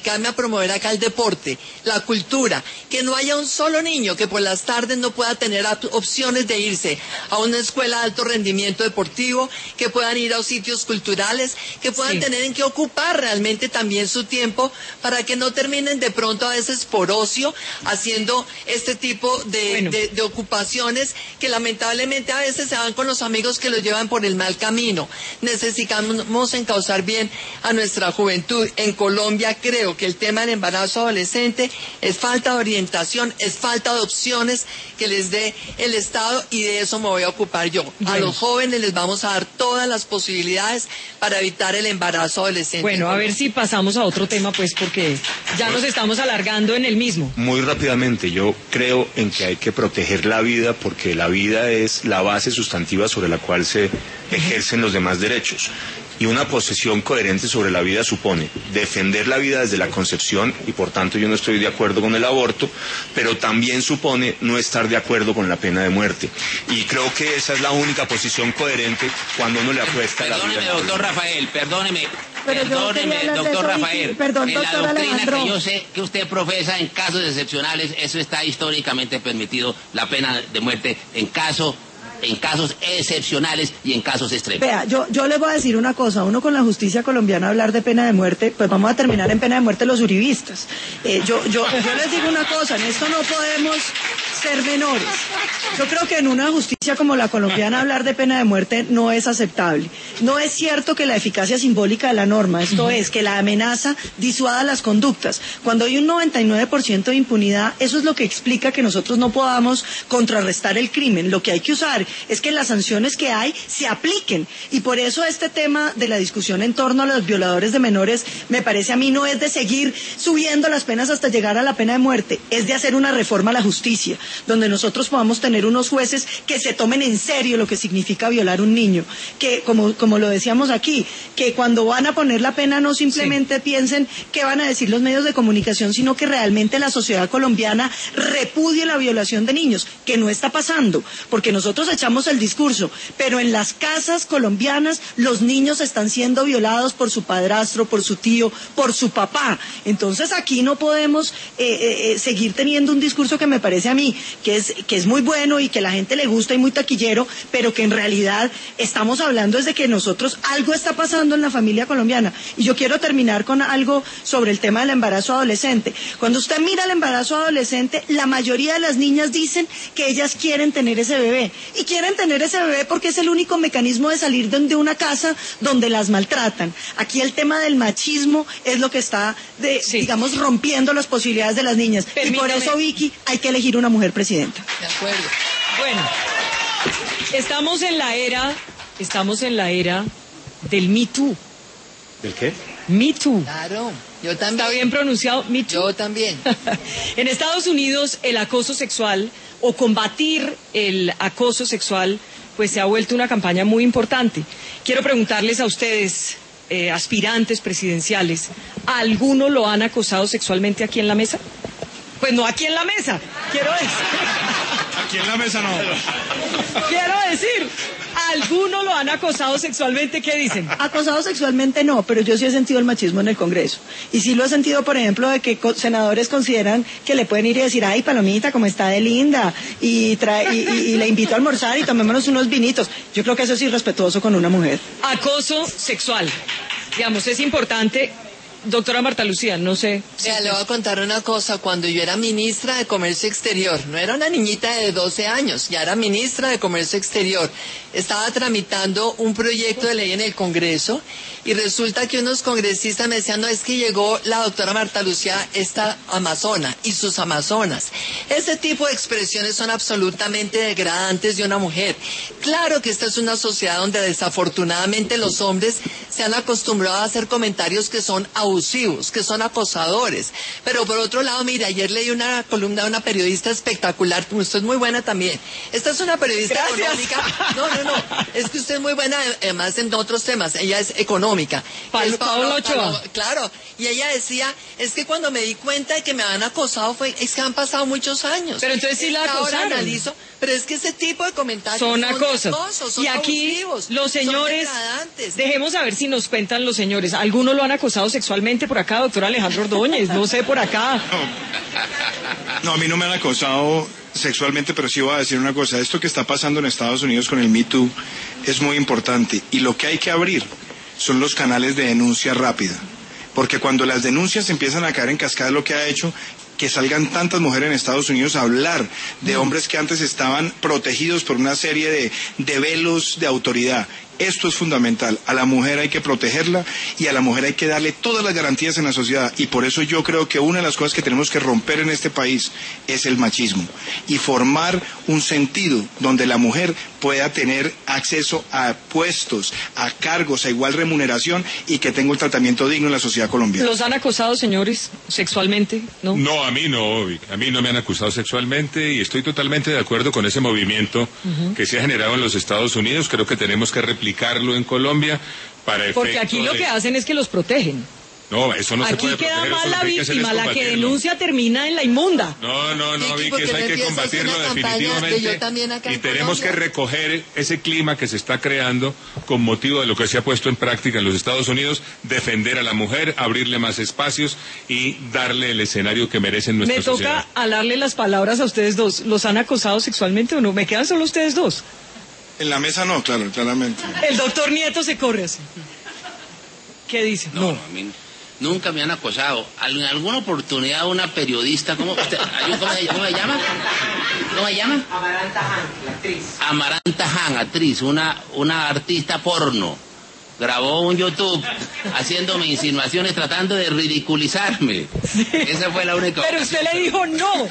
Speaker 8: promover acá el deporte, la cultura, que no haya un solo niño que por las tardes no pueda tener opciones de irse a una escuela de alto rendimiento deportivo, que puedan ir a sitios culturales, que puedan sí. tener en qué ocupar realmente también su tiempo, para que no terminen de pronto a veces por ocio haciendo este tipo de, bueno. de, de ocupaciones que lamentablemente a veces se van con los amigos que los llevan por el mal camino. Necesitamos encauzar bien a nuestra juventud. En Colombia creo que el tema del embarazo adolescente es falta de orientación, es falta de opciones que les dé el Estado, y de eso me voy a ocupar yo. Bueno. A los jóvenes les vamos a dar todas las posibilidades para evitar el embarazo adolescente.
Speaker 1: Bueno, a ver si pasamos a otro tema, pues, porque ya nos estamos alargando en el mismo.
Speaker 5: Muy rápidamente, yo creo en que hay que proteger la vida, porque la vida es la base sustantiva sobre la cual se ejercen los demás derechos. Y una posesión coherente sobre la vida supone defender la vida desde la concepción, y por tanto yo no estoy de acuerdo con el aborto, pero también supone no estar de acuerdo con la pena de muerte. Y creo que esa es la única posición coherente cuando uno le apuesta a la vida.
Speaker 6: Perdóneme, doctor Rafael, perdóneme.
Speaker 7: Pero
Speaker 6: Perdóneme, doctor Rafael.
Speaker 7: Perdón,
Speaker 6: en la
Speaker 7: doctor
Speaker 6: doctrina
Speaker 7: Alejandro.
Speaker 6: que yo sé que usted profesa, en casos excepcionales, eso está históricamente permitido, la pena de muerte en caso en casos excepcionales y en casos extremos.
Speaker 7: Vea, yo, yo les voy a decir una cosa, uno con la justicia colombiana hablar de pena de muerte, pues vamos a terminar en pena de muerte los uribistas. Eh, yo, yo, yo les digo una cosa, en esto no podemos ser menores. Yo creo que en una justicia como la colombiana hablar de pena de muerte no es aceptable. No es cierto que la eficacia simbólica de la norma, esto uh-huh. es, que la amenaza disuada las conductas. Cuando hay un noventa y nueve por ciento de impunidad, eso es lo que explica que nosotros no podamos contrarrestar el crimen. Lo que hay que usar es que las sanciones que hay se apliquen, y por eso este tema de la discusión en torno a los violadores de menores me parece a mí no es de seguir subiendo las penas hasta llegar a la pena de muerte, es de hacer una reforma a la justicia, donde nosotros podamos tener unos jueces que se tomen en serio lo que significa violar un niño, que como, como lo decíamos aquí, que cuando van a poner la pena no simplemente sí. piensen qué van a decir los medios de comunicación, sino que realmente la sociedad colombiana repudie la violación de niños, que no está pasando, porque nosotros echamos el discurso, pero en las casas colombianas los niños están siendo violados por su padrastro, por su tío, por su papá. Entonces aquí no podemos eh, eh, seguir teniendo un discurso que me parece a mí que es, que es muy bueno y que a la gente le gusta y muy taquillero, pero que en realidad estamos hablando desde que nosotros algo está pasando en la familia colombiana. Y yo quiero terminar con algo sobre el tema del embarazo adolescente. Cuando usted mira el embarazo adolescente, la mayoría de las niñas dicen que ellas quieren tener ese bebé. Y quieren tener ese bebé porque es el único mecanismo de salir de una casa donde las maltratan. Aquí el tema del machismo es lo que está, de, sí. digamos, rompiendo las posibilidades de las niñas. Permítame. Y por eso, Vicky, hay que elegir una mujer presidenta.
Speaker 8: De acuerdo.
Speaker 1: Bueno, estamos en la era, estamos en la era del Me Too.
Speaker 5: ¿Del qué?
Speaker 1: Me Too.
Speaker 8: Claro, yo también.
Speaker 1: ¿Está bien pronunciado? Me Too.
Speaker 8: Yo también.
Speaker 1: En Estados Unidos, el acoso sexual o combatir el acoso sexual, pues se ha vuelto una campaña muy importante. Quiero preguntarles a ustedes, eh, aspirantes presidenciales, ¿a alguno lo han acosado sexualmente aquí en la mesa? Pues no aquí en la mesa, quiero decir.
Speaker 3: Aquí en la mesa no.
Speaker 1: Quiero decir, ¿alguno lo han acosado sexualmente? ¿Qué dicen?
Speaker 7: Acosado sexualmente no, pero yo sí he sentido el machismo en el Congreso. Y sí lo he sentido, por ejemplo, de que senadores consideran que le pueden ir y decir, ay, Palomita, como está de linda, y, trae, y, y, y le invito a almorzar y tomémonos unos vinitos. Yo creo que eso es irrespetuoso con una mujer.
Speaker 1: Acoso sexual. Digamos, es importante. Doctora Marta Lucía, no sé.
Speaker 8: Si le voy a contar una cosa. Cuando yo era ministra de Comercio Exterior, no era una niñita de doce años, ya era ministra de Comercio Exterior, estaba tramitando un proyecto de ley en el Congreso y resulta que unos congresistas me decían, no, es que llegó la doctora Marta Lucía, esta amazona y sus amazonas. Ese tipo de expresiones son absolutamente degradantes de una mujer. Claro que esta es una sociedad donde desafortunadamente los hombres se han acostumbrado a hacer comentarios que son abusivos, que son acosadores. Pero por otro lado, mira, ayer leí una columna de una periodista espectacular, usted es muy buena también. Esta es una periodista
Speaker 1: Gracias.
Speaker 8: económica. No, no, no, es que usted es muy buena, además en otros temas, ella es económica.
Speaker 1: Pablo,
Speaker 8: es
Speaker 1: Pablo Ochoa.
Speaker 8: Claro, y ella decía, es que cuando me di cuenta de que me habían acosado, fue, es que han pasado muchos años.
Speaker 1: Pero entonces sí la
Speaker 8: Ahora
Speaker 1: acosaron.
Speaker 8: analizo, pero es que ese tipo de comentarios
Speaker 1: son
Speaker 8: son
Speaker 1: acosos.
Speaker 8: acosos, son
Speaker 1: y aquí
Speaker 8: abusivos,
Speaker 1: los señores,
Speaker 8: son degradantes.
Speaker 1: dejemos a ver si si nos cuentan los señores. ¿Alguno lo han acosado sexualmente por acá, doctor Alejandro Ordóñez? No sé, por acá.
Speaker 3: No, no, a mí no me han acosado sexualmente, pero sí voy a decir una cosa. Esto que está pasando en Estados Unidos con el Me Too es muy importante. Y lo que hay que abrir son los canales de denuncia rápida. Porque cuando las denuncias empiezan a caer en cascada, lo que ha hecho que salgan tantas mujeres en Estados Unidos a hablar de hombres que antes estaban protegidos por una serie de, de velos de autoridad. Esto es fundamental. A la mujer hay que protegerla y a la mujer hay que darle todas las garantías en la sociedad. Y por eso yo creo que una de las cosas que tenemos que romper en este país es el machismo y formar un sentido donde la mujer pueda tener acceso a puestos, a cargos, a igual remuneración y que tenga un tratamiento digno en la sociedad colombiana.
Speaker 1: ¿Los han acosado, señores, sexualmente? No,
Speaker 4: no a mí no, Vic. A mí no me han acusado sexualmente y estoy totalmente de acuerdo con ese movimiento uh-huh. que se ha generado en los Estados Unidos. Creo que tenemos que replicar en Colombia para efecto
Speaker 1: Porque aquí lo
Speaker 4: de...
Speaker 1: que hacen es que los protegen.
Speaker 4: No, eso no
Speaker 1: aquí
Speaker 4: se puede
Speaker 1: queda
Speaker 4: proteger,
Speaker 1: mal la víctima, la que
Speaker 4: combatirlo.
Speaker 1: denuncia termina en la inmunda.
Speaker 4: No, no, no,
Speaker 8: Vicky,
Speaker 4: Vicky, eso hay que combatirlo definitivamente.
Speaker 8: Yo también acá
Speaker 4: y
Speaker 8: en
Speaker 4: tenemos
Speaker 8: Colombia.
Speaker 4: que recoger ese clima que se está creando con motivo de lo que se ha puesto en práctica en los Estados Unidos, defender a la mujer, abrirle más espacios y darle el escenario que merecen nuestra
Speaker 1: Me toca
Speaker 4: sociedad.
Speaker 1: alarle las palabras a ustedes dos. ¿Los han acosado sexualmente o no? ¿Me quedan solo ustedes dos?
Speaker 3: En la mesa no, claro, claramente.
Speaker 1: El doctor Nieto se corre así. ¿Qué dice?
Speaker 6: No, no. A mí nunca me han acosado. En alguna oportunidad una periodista, ¿cómo, usted, ¿cómo, se, ¿cómo se llama? ¿Cómo se llama?
Speaker 2: Amaranta Han, actriz.
Speaker 6: Amaranta Han, actriz, una, una artista porno. Grabó un YouTube haciéndome insinuaciones, tratando de ridiculizarme. Sí. Esa fue la única.
Speaker 1: Pero usted le dijo no.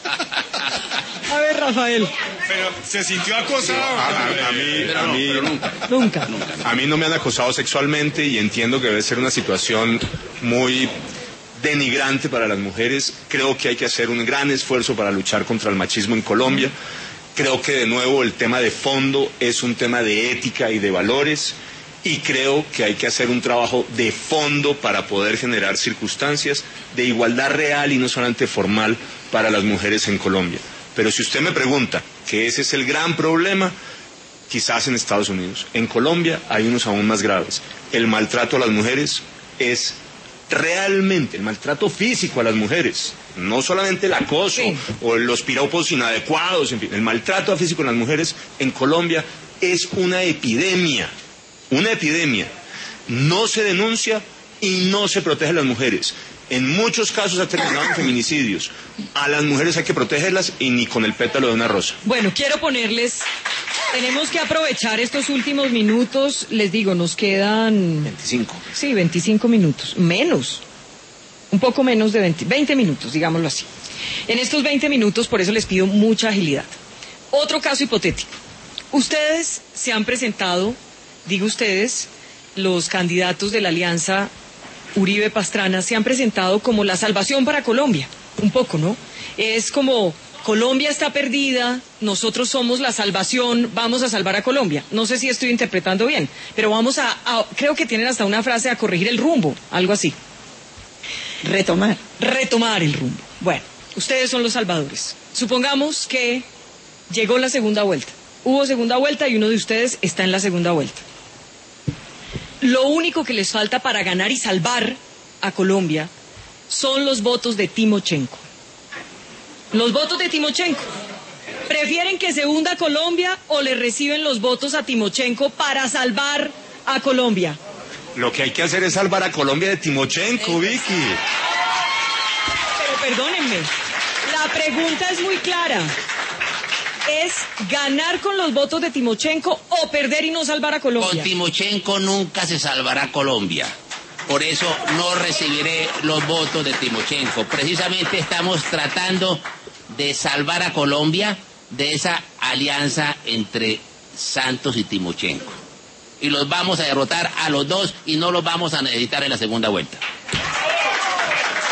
Speaker 1: A ver, Rafael.
Speaker 3: Pero se sintió acosado.
Speaker 5: A, a, a mí,
Speaker 6: pero
Speaker 5: a
Speaker 6: no,
Speaker 5: mí,
Speaker 6: pero nunca.
Speaker 1: Nunca.
Speaker 6: Nunca.
Speaker 5: A mí no me han acosado sexualmente y entiendo que debe ser una situación muy denigrante para las mujeres. Creo que hay que hacer un gran esfuerzo para luchar contra el machismo en Colombia. Creo que de nuevo el tema de fondo es un tema de ética y de valores. Y creo que hay que hacer un trabajo de fondo para poder generar circunstancias de igualdad real y no solamente formal para las mujeres en Colombia. Pero si usted me pregunta que ese es el gran problema, quizás en Estados Unidos. En Colombia hay unos aún más graves. El maltrato a las mujeres es realmente, el maltrato físico a las mujeres, no solamente el acoso sí. o los piropos inadecuados, en fin, el maltrato físico a las mujeres en Colombia es una epidemia. Una epidemia. No se denuncia y no se protege a las mujeres. En muchos casos ha terminado en feminicidios. A las mujeres hay que protegerlas y ni con el pétalo de una rosa.
Speaker 1: Bueno, quiero ponerles... Tenemos que aprovechar estos últimos minutos. Les digo, nos quedan...
Speaker 5: veinticinco.
Speaker 1: Sí, veinticinco minutos. Menos. Un poco menos de veinte, veinte minutos, digámoslo así. En estos veinte minutos, por eso les pido mucha agilidad. Otro caso hipotético. Ustedes se han presentado... Digo ustedes, los candidatos de la alianza Uribe-Pastrana se han presentado como la salvación para Colombia, un poco, ¿no? Es como, Colombia está perdida, nosotros somos la salvación, vamos a salvar a Colombia. No sé si estoy interpretando bien, pero vamos a, a creo que tienen hasta una frase a corregir el rumbo, algo así.
Speaker 7: Retomar.
Speaker 1: Retomar el rumbo. Bueno, ustedes son los salvadores. Supongamos que llegó la segunda vuelta. Hubo segunda vuelta y uno de ustedes está en la segunda vuelta. Lo único que les falta para ganar y salvar a Colombia son los votos de Timochenko. Los votos de Timochenko. ¿Prefieren que se hunda Colombia o le reciben los votos a Timochenko para salvar a Colombia?
Speaker 5: Lo que hay que hacer es salvar a Colombia de Timochenko, Vicky.
Speaker 1: Pero perdónenme, la pregunta es muy clara. ¿Es ganar con los votos de Timochenko o perder y no salvar a Colombia?
Speaker 6: Con Timochenko nunca se salvará Colombia. Por eso no recibiré los votos de Timochenko. Precisamente estamos tratando de salvar a Colombia de esa alianza entre Santos y Timochenko. Y los vamos a derrotar a los dos y no los vamos a necesitar en la segunda vuelta.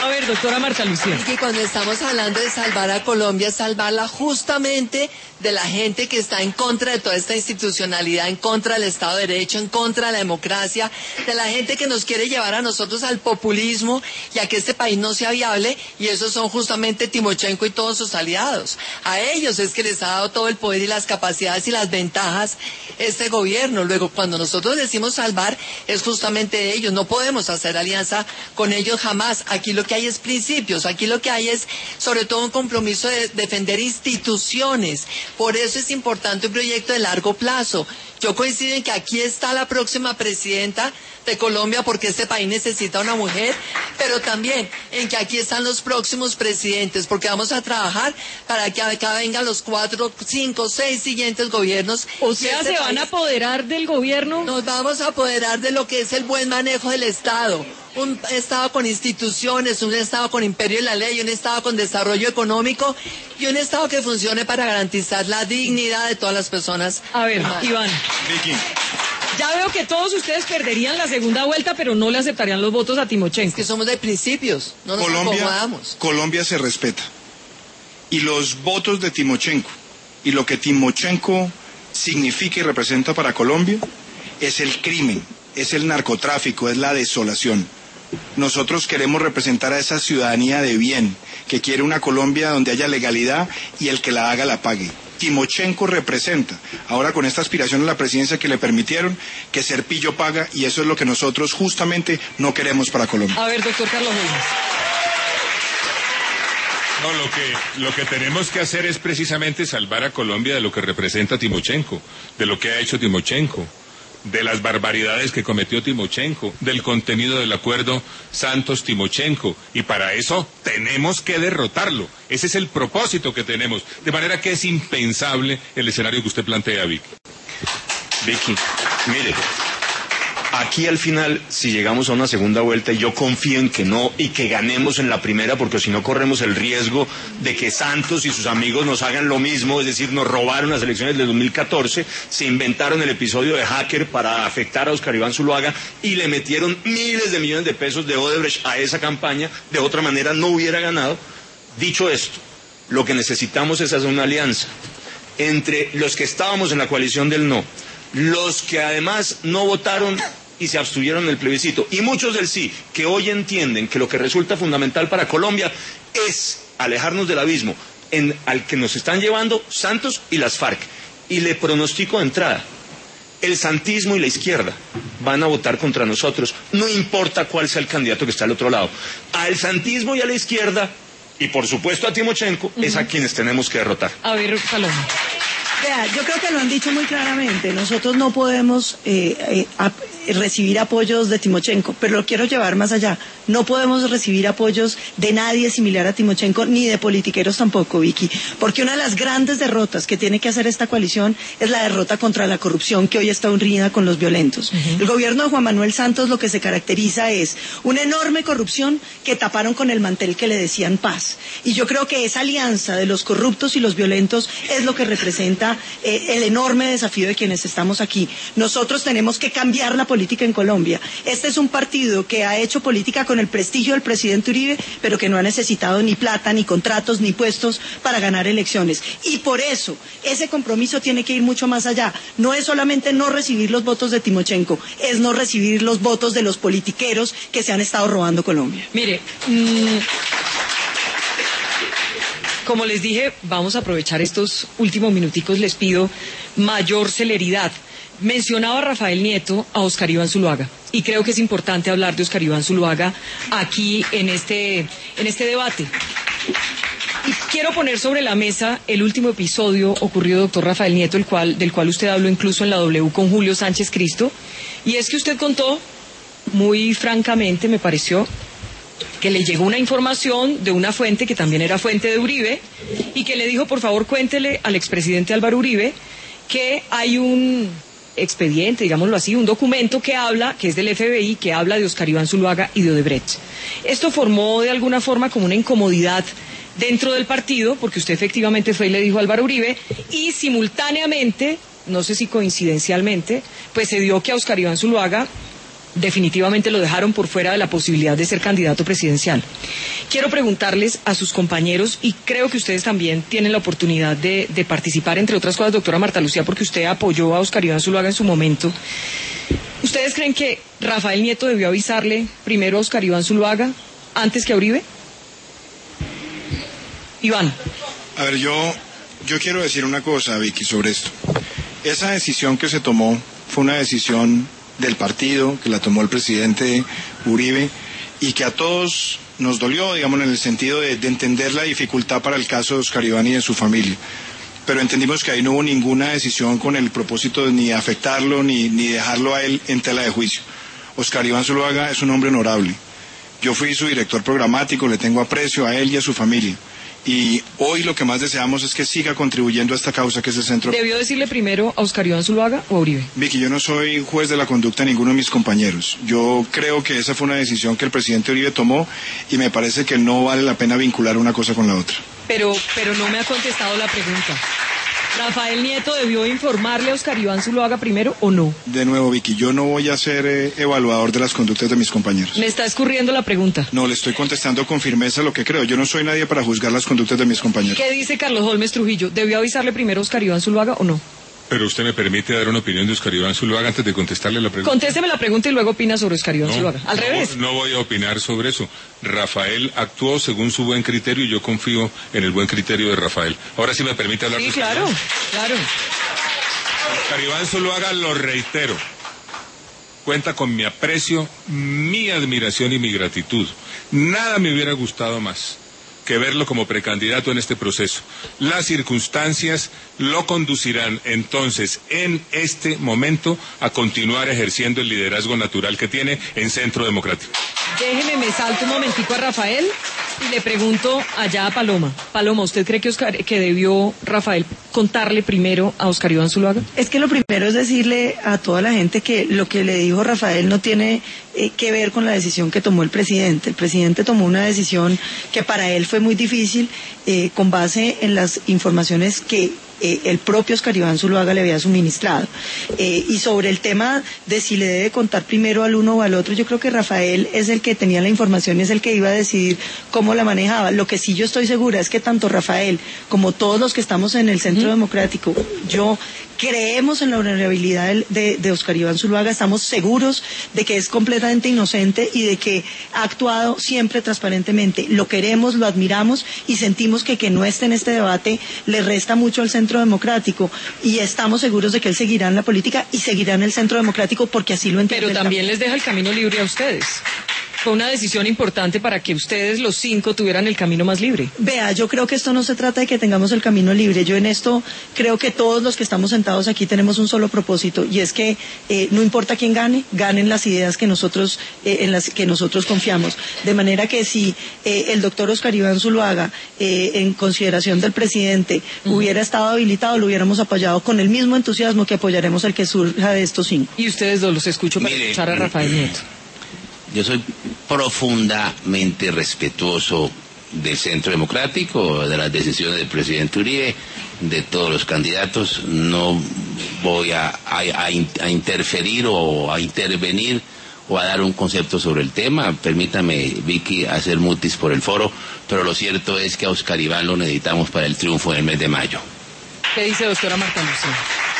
Speaker 1: A ver, doctora Marta Lucía.
Speaker 8: Y que cuando estamos hablando de salvar a Colombia, es salvarla justamente de la gente que está en contra de toda esta institucionalidad, en contra del Estado de Derecho, en contra de la democracia, de la gente que nos quiere llevar a nosotros al populismo y a que este país no sea viable, y esos son justamente Timochenko y todos sus aliados. A ellos es que les ha dado todo el poder y las capacidades y las ventajas este gobierno. Luego, cuando nosotros decimos salvar, es justamente ellos. No podemos hacer alianza con ellos jamás. Aquí lo que hay es principios, aquí lo que hay es sobre todo un compromiso de defender instituciones. Por eso es importante un proyecto de largo plazo. Yo coincido en que aquí está la próxima presidenta de Colombia, porque este país necesita una mujer, pero también en que aquí están los próximos presidentes, porque vamos a trabajar para que acá vengan los cuatro, cinco, seis siguientes gobiernos.
Speaker 1: O sea,
Speaker 8: este
Speaker 1: ¿se van a apoderar del gobierno?
Speaker 8: Nos vamos a apoderar de lo que es el buen manejo del Estado. Un Estado con instituciones, un Estado con imperio de la ley, un Estado con desarrollo económico y un Estado que funcione para garantizar la dignidad de todas las personas.
Speaker 1: A ver,
Speaker 8: humanas.
Speaker 1: Iván.
Speaker 3: Vicky.
Speaker 1: Ya veo que todos ustedes perderían la segunda vuelta, pero no le aceptarían los votos a Timochenko.
Speaker 8: Es que somos de principios, no nos
Speaker 3: Colombia,
Speaker 8: acomodamos.
Speaker 3: Colombia se respeta. Y los votos de Timochenko y lo que Timochenko significa y representa para Colombia es el crimen, es el narcotráfico, es la desolación. Nosotros queremos representar a esa ciudadanía de bien, que quiere una Colombia donde haya legalidad y el que la haga la pague. Timochenko representa, ahora con esta aspiración a la presidencia que le permitieron, que ser pillo paga, y eso es lo que nosotros justamente no queremos para Colombia.
Speaker 1: A ver, doctor Carlos Holmes.
Speaker 4: No, lo que, lo que tenemos que hacer es precisamente salvar a Colombia de lo que representa Timochenko, de lo que ha hecho Timochenko, de las barbaridades que cometió Timochenko, del contenido del acuerdo Santos-Timochenko, y para eso tenemos que derrotarlo. Ese es el propósito que tenemos, de manera que es impensable el escenario que usted plantea, Vicky.
Speaker 5: Vicky, mire, aquí al final, si llegamos a una segunda vuelta, y yo confío en que no, y que ganemos en la primera, porque si no corremos el riesgo de que Santos y sus amigos nos hagan lo mismo, es decir, nos robaron las elecciones de dos mil catorce, se inventaron el episodio de hacker para afectar a Óscar Iván Zuluaga y le metieron miles de millones de pesos de Odebrecht a esa campaña, de otra manera no hubiera ganado. Dicho esto, lo que necesitamos es hacer una alianza entre los que estábamos en la coalición del no, los que además no votaron y se abstuvieron en el plebiscito, y muchos del sí, que hoy entienden que lo que resulta fundamental para Colombia es alejarnos del abismo en, al que nos están llevando Santos y las FARC. Y le pronostico de entrada, el santismo y la izquierda van a votar contra nosotros, no importa cuál sea el candidato que está al otro lado. Al santismo y a la izquierda, y por supuesto a Timochenko, uh-huh, es a quienes tenemos que derrotar.
Speaker 1: A ver, Paloma.
Speaker 7: Vea, yo creo que lo han dicho muy claramente. Nosotros no podemos eh, eh, ap recibir apoyos de Timochenko, pero lo quiero llevar más allá. No podemos recibir apoyos de nadie similar a Timochenko, ni de politiqueros tampoco, Vicky, porque una de las grandes derrotas que tiene que hacer esta coalición es la derrota contra la corrupción, que hoy está unida con los violentos. Uh-huh. El gobierno de Juan Manuel Santos lo que se caracteriza es una enorme corrupción que taparon con el mantel que le decían paz. Y yo creo que esa alianza de los corruptos y los violentos es lo que representa eh, el enorme desafío de quienes estamos aquí. Nosotros tenemos que cambiar la política en Colombia. Este es un partido que ha hecho política con el prestigio del presidente Uribe, pero que no ha necesitado ni plata, ni contratos, ni puestos para ganar elecciones. Y por eso, ese compromiso tiene que ir mucho más allá. No es solamente no recibir los votos de Timochenko, es no recibir los votos de los politiqueros que se han estado robando Colombia.
Speaker 1: Mire, mmm... como les dije, vamos a aprovechar estos últimos minuticos, les pido mayor celeridad. Mencionaba Rafael Nieto a Óscar Iván Zuluaga, y creo que es importante hablar de Óscar Iván Zuluaga aquí en este, en este debate. Y quiero poner sobre la mesa el último episodio ocurrido, doctor Rafael Nieto, el cual, del cual usted habló incluso en la W con Julio Sánchez Cristo, y es que usted contó, muy francamente me pareció, que le llegó una información de una fuente que también era fuente de Uribe, y que le dijo, por favor, cuéntele al expresidente Álvaro Uribe que hay un expediente, digámoslo así, un documento que habla, que es del F B I, que habla de Óscar Iván Zuluaga y de Odebrecht. Esto formó de alguna forma como una incomodidad dentro del partido, porque usted efectivamente fue y le dijo a Álvaro Uribe, y simultáneamente, no sé si coincidencialmente, pues se dio que a Óscar Iván Zuluaga definitivamente lo dejaron por fuera de la posibilidad de ser candidato presidencial. Quiero preguntarles a sus compañeros, y creo que ustedes también tienen la oportunidad de, de participar, entre otras cosas, doctora Marta Lucía, porque usted apoyó a Óscar Iván Zuluaga en su momento. ¿Ustedes creen que Rafael Nieto debió avisarle primero a Óscar Iván Zuluaga antes que a Uribe? Iván.
Speaker 3: A ver, yo, yo quiero decir una cosa, Vicky, sobre esto. Esa decisión que se tomó fue una decisión del partido, que la tomó el presidente Uribe, y que a todos nos dolió, digamos, en el sentido de, de entender la dificultad para el caso de Óscar Iván y de su familia. Pero entendimos que ahí no hubo ninguna decisión con el propósito de ni afectarlo, ni, ni dejarlo a él en tela de juicio. Óscar Iván Zuluaga es un hombre honorable. Yo fui su director programático, le tengo aprecio a él y a su familia. Y hoy lo que más deseamos es que siga contribuyendo a esta causa que es el centro.
Speaker 1: ¿Debió decirle primero a Óscar Iván Zuluaga o a Uribe?
Speaker 3: Vicky, yo no soy juez de la conducta de ninguno de mis compañeros. Yo creo que esa fue una decisión que el presidente Uribe tomó y me parece que no vale la pena vincular una cosa con la otra.
Speaker 1: Pero, pero no me ha contestado la pregunta. ¿Rafael Nieto debió informarle a Óscar Iván Zuluaga primero o no?
Speaker 3: De nuevo, Vicky, yo no voy a ser eh, evaluador de las conductas de mis compañeros.
Speaker 1: Me está escurriendo la pregunta.
Speaker 3: No, le estoy contestando con firmeza lo que creo. Yo no soy nadie para juzgar las conductas de mis compañeros.
Speaker 1: ¿Qué dice Carlos Holmes Trujillo? ¿Debió avisarle primero a Óscar Iván Zuluaga o no?
Speaker 4: Pero usted me permite dar una opinión de Óscar Iván Zuluaga antes de contestarle la pregunta.
Speaker 1: Contésteme la pregunta y luego opina sobre Óscar Iván
Speaker 4: no,
Speaker 1: Zuluaga. Al
Speaker 4: no,
Speaker 1: revés.
Speaker 4: No voy a opinar sobre eso. Rafael actuó según su buen criterio y yo confío en el buen criterio de Rafael. Ahora sí me permite hablar
Speaker 1: sí,
Speaker 4: de
Speaker 1: claro, claro.
Speaker 4: Óscar Iván Zuluaga, lo reitero, cuenta con mi aprecio, mi admiración y mi gratitud. Nada me hubiera gustado más que verlo como precandidato en este proceso. Las circunstancias lo conducirán entonces en este momento a continuar ejerciendo el liderazgo natural que tiene en Centro Democrático.
Speaker 1: Déjeme, me salto un momentico a Rafael y le pregunto allá a Paloma. Paloma, ¿usted cree que, Oscar, que debió Rafael contarle primero a Óscar Iván Zuluaga?
Speaker 7: Es que lo primero es decirle a toda la gente que lo que le dijo Rafael no tiene eh, que ver con la decisión que tomó el presidente. El presidente tomó una decisión que para él fue muy difícil eh, con base en las informaciones que Eh, el propio Óscar Iván Zuluaga le había suministrado. Eh, y sobre el tema de si le debe contar primero al uno o al otro, yo creo que Rafael es el que tenía la información y es el que iba a decidir cómo la manejaba. Lo que sí yo estoy segura es que tanto Rafael como todos los que estamos en el Centro uh-huh. Democrático, yo creemos en la honorabilidad de, de, de Óscar Iván Zuluaga, estamos seguros de que es completamente inocente y de que ha actuado siempre transparentemente. Lo queremos, lo admiramos y sentimos que que no esté en este debate le resta mucho al Centro Democrático y estamos seguros de que él seguirá en la política y seguirá en el Centro Democrático porque así lo entiende.
Speaker 1: Pero también les deja el camino libre a ustedes. Fue una decisión importante para que ustedes, los cinco, tuvieran el camino más libre.
Speaker 7: Vea, yo creo que esto no se trata de que tengamos el camino libre. Yo en esto creo que todos los que estamos sentados aquí tenemos un solo propósito y es que eh, no importa quién gane, ganen las ideas que nosotros, eh, en las que nosotros confiamos. De manera que si eh, el doctor Óscar Iván Zuluaga, eh, en consideración del presidente, uh-huh. hubiera estado habilitado, lo hubiéramos apoyado con el mismo entusiasmo que apoyaremos al que surja de estos cinco.
Speaker 1: Y ustedes dos los escucho para
Speaker 6: Mire,
Speaker 1: escuchar a Rafael Nieto.
Speaker 6: Yo soy profundamente respetuoso del Centro Democrático, de las decisiones del presidente Uribe, de todos los candidatos. No voy a, a, a, a interferir o a intervenir o a dar un concepto sobre el tema. Permítame, Vicky, hacer mutis por el foro, pero lo cierto es que a Óscar Iván lo necesitamos para el triunfo del mes de mayo.
Speaker 1: ¿Qué dice doctora Marta Lucía?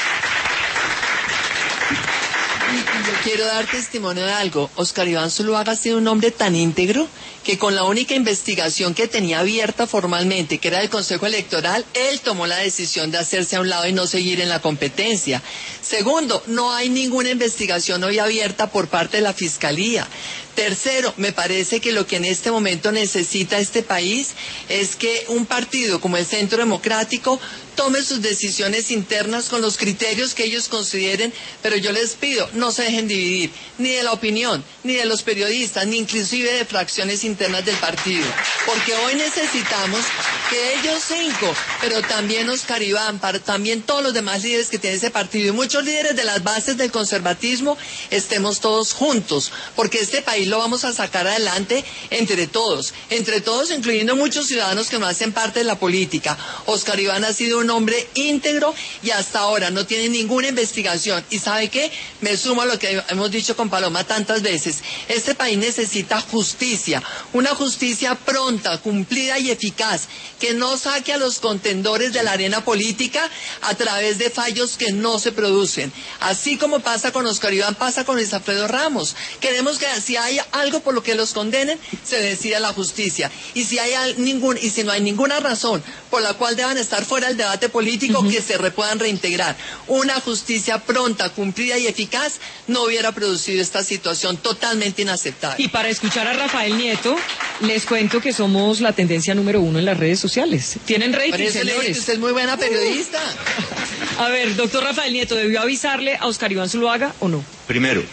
Speaker 8: Yo quiero dar testimonio de algo. Óscar Iván Zuluaga ha sido un hombre tan íntegro que con la única investigación que tenía abierta formalmente, que era del Consejo Electoral, él tomó la decisión de hacerse a un lado y no seguir en la competencia. Segundo, no hay ninguna investigación hoy abierta por parte de la Fiscalía. Tercero, me parece que lo que en este momento necesita este país es que un partido como el Centro Democrático tome sus decisiones internas con los criterios que ellos consideren, pero yo les pido, no se dejen dividir, ni de la opinión, ni de los periodistas, ni inclusive de fracciones internas del partido, porque hoy necesitamos que ellos cinco, pero también Óscar Iván, para, también todos los demás líderes que tiene ese partido y muchos líderes de las bases del conservatismo, estemos todos juntos, porque este país país lo vamos a sacar adelante entre todos, entre todos, incluyendo muchos ciudadanos que no hacen parte de la política. Oscar Iván ha sido un hombre íntegro y hasta ahora no tiene ninguna investigación. ¿Y sabe qué? Me sumo a lo que hemos dicho con Paloma tantas veces. Este país necesita justicia, una justicia pronta, cumplida y eficaz, que no saque a los contendores de la arena política a través de fallos que no se producen. Así como pasa con Oscar Iván, pasa con Luis Alfredo Ramos. Queremos que si hay algo por lo que los condenen, se decida la justicia. Y si hay ningún, y si no hay ninguna razón por la cual deban estar fuera del debate político, uh-huh. que se re puedan reintegrar. Una justicia pronta, cumplida y eficaz no hubiera producido esta situación totalmente inaceptable.
Speaker 1: Y para escuchar a Rafael Nieto, les cuento que somos la tendencia número uno en las redes sociales. Tienen rating, señores.
Speaker 8: Usted es muy buena periodista.
Speaker 1: A ver, doctor Rafael Nieto, ¿debió avisarle a Oscar Iván Zuluaga o no?
Speaker 5: Primero,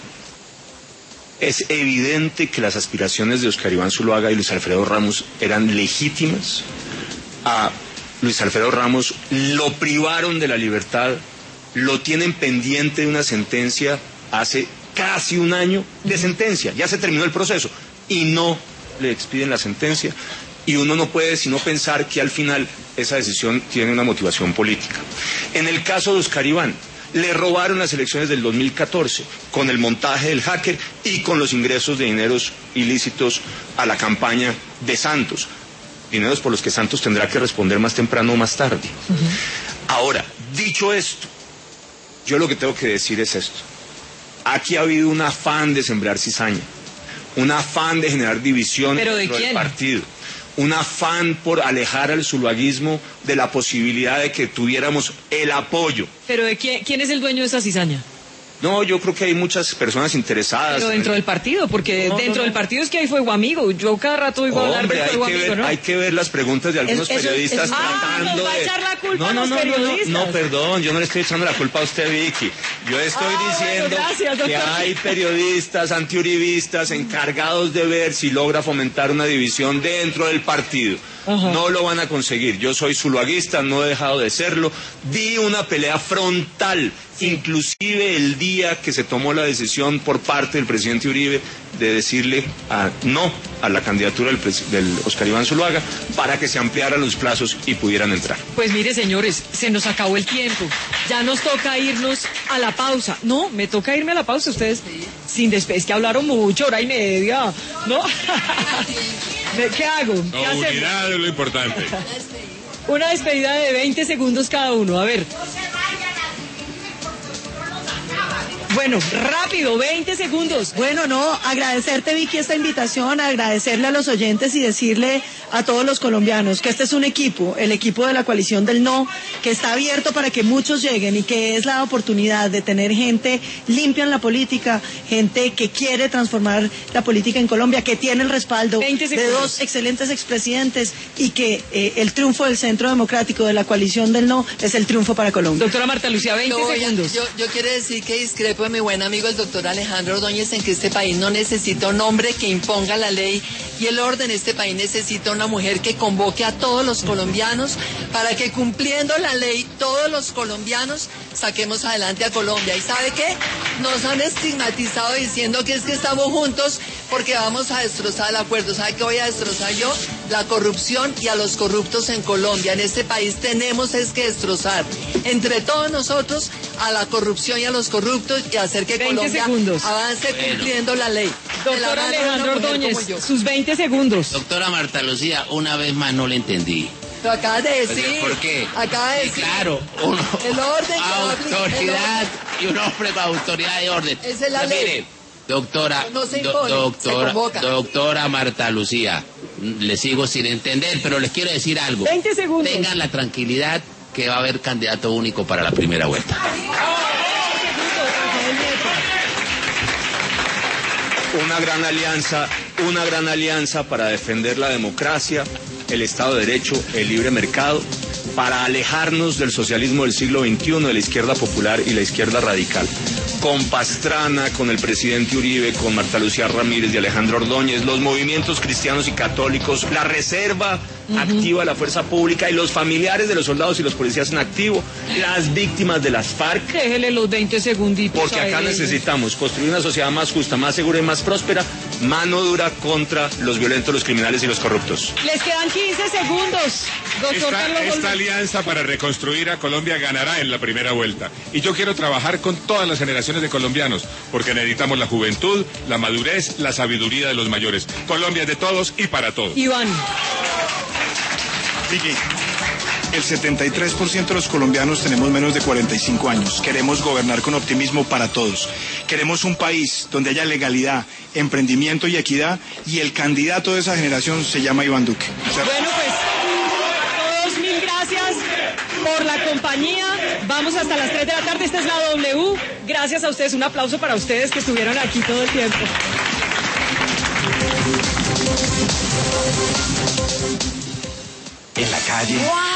Speaker 5: es evidente que las aspiraciones de Oscar Iván Zuluaga y Luis Alfredo Ramos eran legítimas. A Luis Alfredo Ramos lo privaron de la libertad, lo tienen pendiente de una sentencia hace casi un año de sentencia, ya se terminó el proceso y no le expiden la sentencia, y uno no puede sino pensar que al final esa decisión tiene una motivación política. En el caso de Oscar Iván, le robaron las elecciones del dos mil catorce con el montaje del hacker y con los ingresos de dineros ilícitos a la campaña de Santos, dineros por los que Santos tendrá que responder más temprano o más tarde. Uh-huh. Ahora, dicho esto, yo lo que tengo que decir es esto. Aquí ha habido un afán de sembrar cizaña, un afán de generar división
Speaker 1: ¿Pero de
Speaker 5: dentro
Speaker 1: quién?
Speaker 5: del partido, un afán por alejar al zuluaguismo de la posibilidad de que tuviéramos el apoyo.
Speaker 1: ¿Pero de quién, quién es el dueño de esa cizaña?
Speaker 5: No, yo creo que hay muchas personas interesadas.
Speaker 1: Pero dentro del partido, porque
Speaker 5: no,
Speaker 1: dentro
Speaker 5: no, no.
Speaker 1: del partido es que hay fuego amigo. Yo cada rato oigo hablar de fuego
Speaker 5: hay que
Speaker 1: amigo,
Speaker 5: ver,
Speaker 1: ¿no?
Speaker 5: hay que ver las preguntas de algunos
Speaker 7: Es- eso-
Speaker 5: periodistas
Speaker 7: eso-
Speaker 5: tratando
Speaker 1: Ah, nos va a
Speaker 5: de...
Speaker 1: echar la culpa
Speaker 5: no,
Speaker 1: a
Speaker 5: no,
Speaker 1: los
Speaker 5: no, no, no,
Speaker 1: periodistas.
Speaker 5: no, perdón, yo no le estoy echando la culpa a usted, Vicky. Yo estoy
Speaker 1: Ah,
Speaker 5: diciendo
Speaker 1: bueno, gracias,
Speaker 5: que
Speaker 1: doctor.
Speaker 5: hay periodistas antiuribistas encargados de ver si logra fomentar una división dentro del partido.
Speaker 1: Ajá.
Speaker 5: No lo van a conseguir. Yo soy zuluaguista, no he dejado de serlo. Di una pelea frontal, sí. Inclusive el día que se tomó la decisión por parte del presidente Uribe de decirle a, no a la candidatura del, del Oscar Iván Zuluaga para que se ampliaran los plazos y pudieran entrar.
Speaker 1: Pues mire, señores, se nos acabó el tiempo. Ya nos toca irnos a la pausa. No, me toca irme a la pausa. Ustedes, sin despe- es que hablaron mucho, hora y media. ¿No? ¿Qué hago? ¿Qué
Speaker 4: No,
Speaker 1: hacemos?
Speaker 4: unidad es lo importante.
Speaker 1: Una despedida de veinte segundos cada uno. A ver. Bueno, rápido, veinte segundos.
Speaker 7: Bueno, no, agradecerte, Vicky, esta invitación, agradecerle a los oyentes y decirle a todos los colombianos que este es un equipo, el equipo de la coalición del no, que está abierto para que muchos lleguen y que es la oportunidad de tener gente limpia en la política, gente que quiere transformar la política en Colombia, que tiene el respaldo de dos excelentes expresidentes y que eh, el triunfo del Centro Democrático de la coalición del no es el triunfo para Colombia.
Speaker 1: Doctora Marta Lucía, veinte
Speaker 8: Yo, voy a-
Speaker 1: segundos.
Speaker 8: yo, yo quiero decir que discrepo de mi buen amigo el doctor Alejandro Ordóñez en que este país no necesita un hombre que imponga la ley y el orden. Este país necesita una mujer que convoque a todos los colombianos para que, cumpliendo la ley, todos los colombianos saquemos adelante a Colombia. ¿Y sabe qué? Nos han estigmatizado diciendo que es que estamos juntos porque vamos a destrozar el acuerdo. ¿Sabe qué voy a destrozar yo? La corrupción y a los corruptos en Colombia. En este país tenemos es que destrozar entre todos nosotros a la corrupción y a los corruptos y hacer que
Speaker 1: veinte
Speaker 8: Colombia
Speaker 1: segundos.
Speaker 8: avance cumpliendo la ley. De la
Speaker 1: Doctora
Speaker 8: mano de una
Speaker 1: Alejandro
Speaker 8: mujer
Speaker 1: Ordóñez,
Speaker 8: como yo.
Speaker 1: sus veinte segundos.
Speaker 6: Doctora Marta Lucía, una vez más no le entendí.
Speaker 8: Lo acabas de decir.
Speaker 6: ¿Por qué?
Speaker 8: Acaba de
Speaker 6: Sí,
Speaker 8: decir.
Speaker 6: claro, uno,
Speaker 8: El orden que va a aplicar-
Speaker 6: autoridad y un hombre con autoridad de orden.
Speaker 8: Esa es la
Speaker 6: Pero
Speaker 8: ley.
Speaker 6: mire, doctora,
Speaker 8: No se
Speaker 6: do-
Speaker 8: impone, se
Speaker 6: doctora,
Speaker 8: convoca.
Speaker 6: doctora Marta Lucía, le sigo sin entender, pero les quiero decir algo.
Speaker 1: veinte segundos.
Speaker 6: Tengan la tranquilidad que va a haber candidato único para la primera vuelta.
Speaker 5: Una gran alianza, una gran alianza para defender la democracia, el Estado de Derecho, el libre mercado, para alejarnos del socialismo del siglo veintiuno, de la izquierda popular y la izquierda radical. Con Pastrana, con el presidente Uribe, con Marta Lucía Ramírez y Alejandro Ordóñez, los movimientos cristianos y católicos, la reserva uh-huh. activa de la fuerza pública y los familiares de los soldados y los policías en activo, las víctimas de las FARC.
Speaker 1: Déjele los veinte segunditos.
Speaker 5: Porque acá necesitamos construir una sociedad más justa, más segura y más próspera mano dura contra los violentos, los criminales y los corruptos.
Speaker 1: Les quedan quince segundos, doctor
Speaker 4: Esta,
Speaker 1: Carlos
Speaker 4: esta
Speaker 1: Holmes.
Speaker 4: alianza para reconstruir a Colombia ganará en la primera vuelta. Y yo quiero trabajar con todas las generaciones de colombianos, porque necesitamos la juventud, la madurez, la sabiduría de los mayores. Colombia es de todos y para todos.
Speaker 1: Iván.
Speaker 3: Vicky, el setenta y tres por ciento de los colombianos tenemos menos de cuarenta y cinco años. Queremos gobernar con optimismo para todos. Queremos un país donde haya legalidad, emprendimiento y equidad, y el candidato de esa generación se llama Iván Duque. O sea,
Speaker 1: Bueno, pues a todos mil gracias por la compañía. Vamos hasta las tres de la tarde. Esta es la W. Gracias a ustedes. Un aplauso para ustedes que estuvieron aquí todo el tiempo.
Speaker 9: En la calle.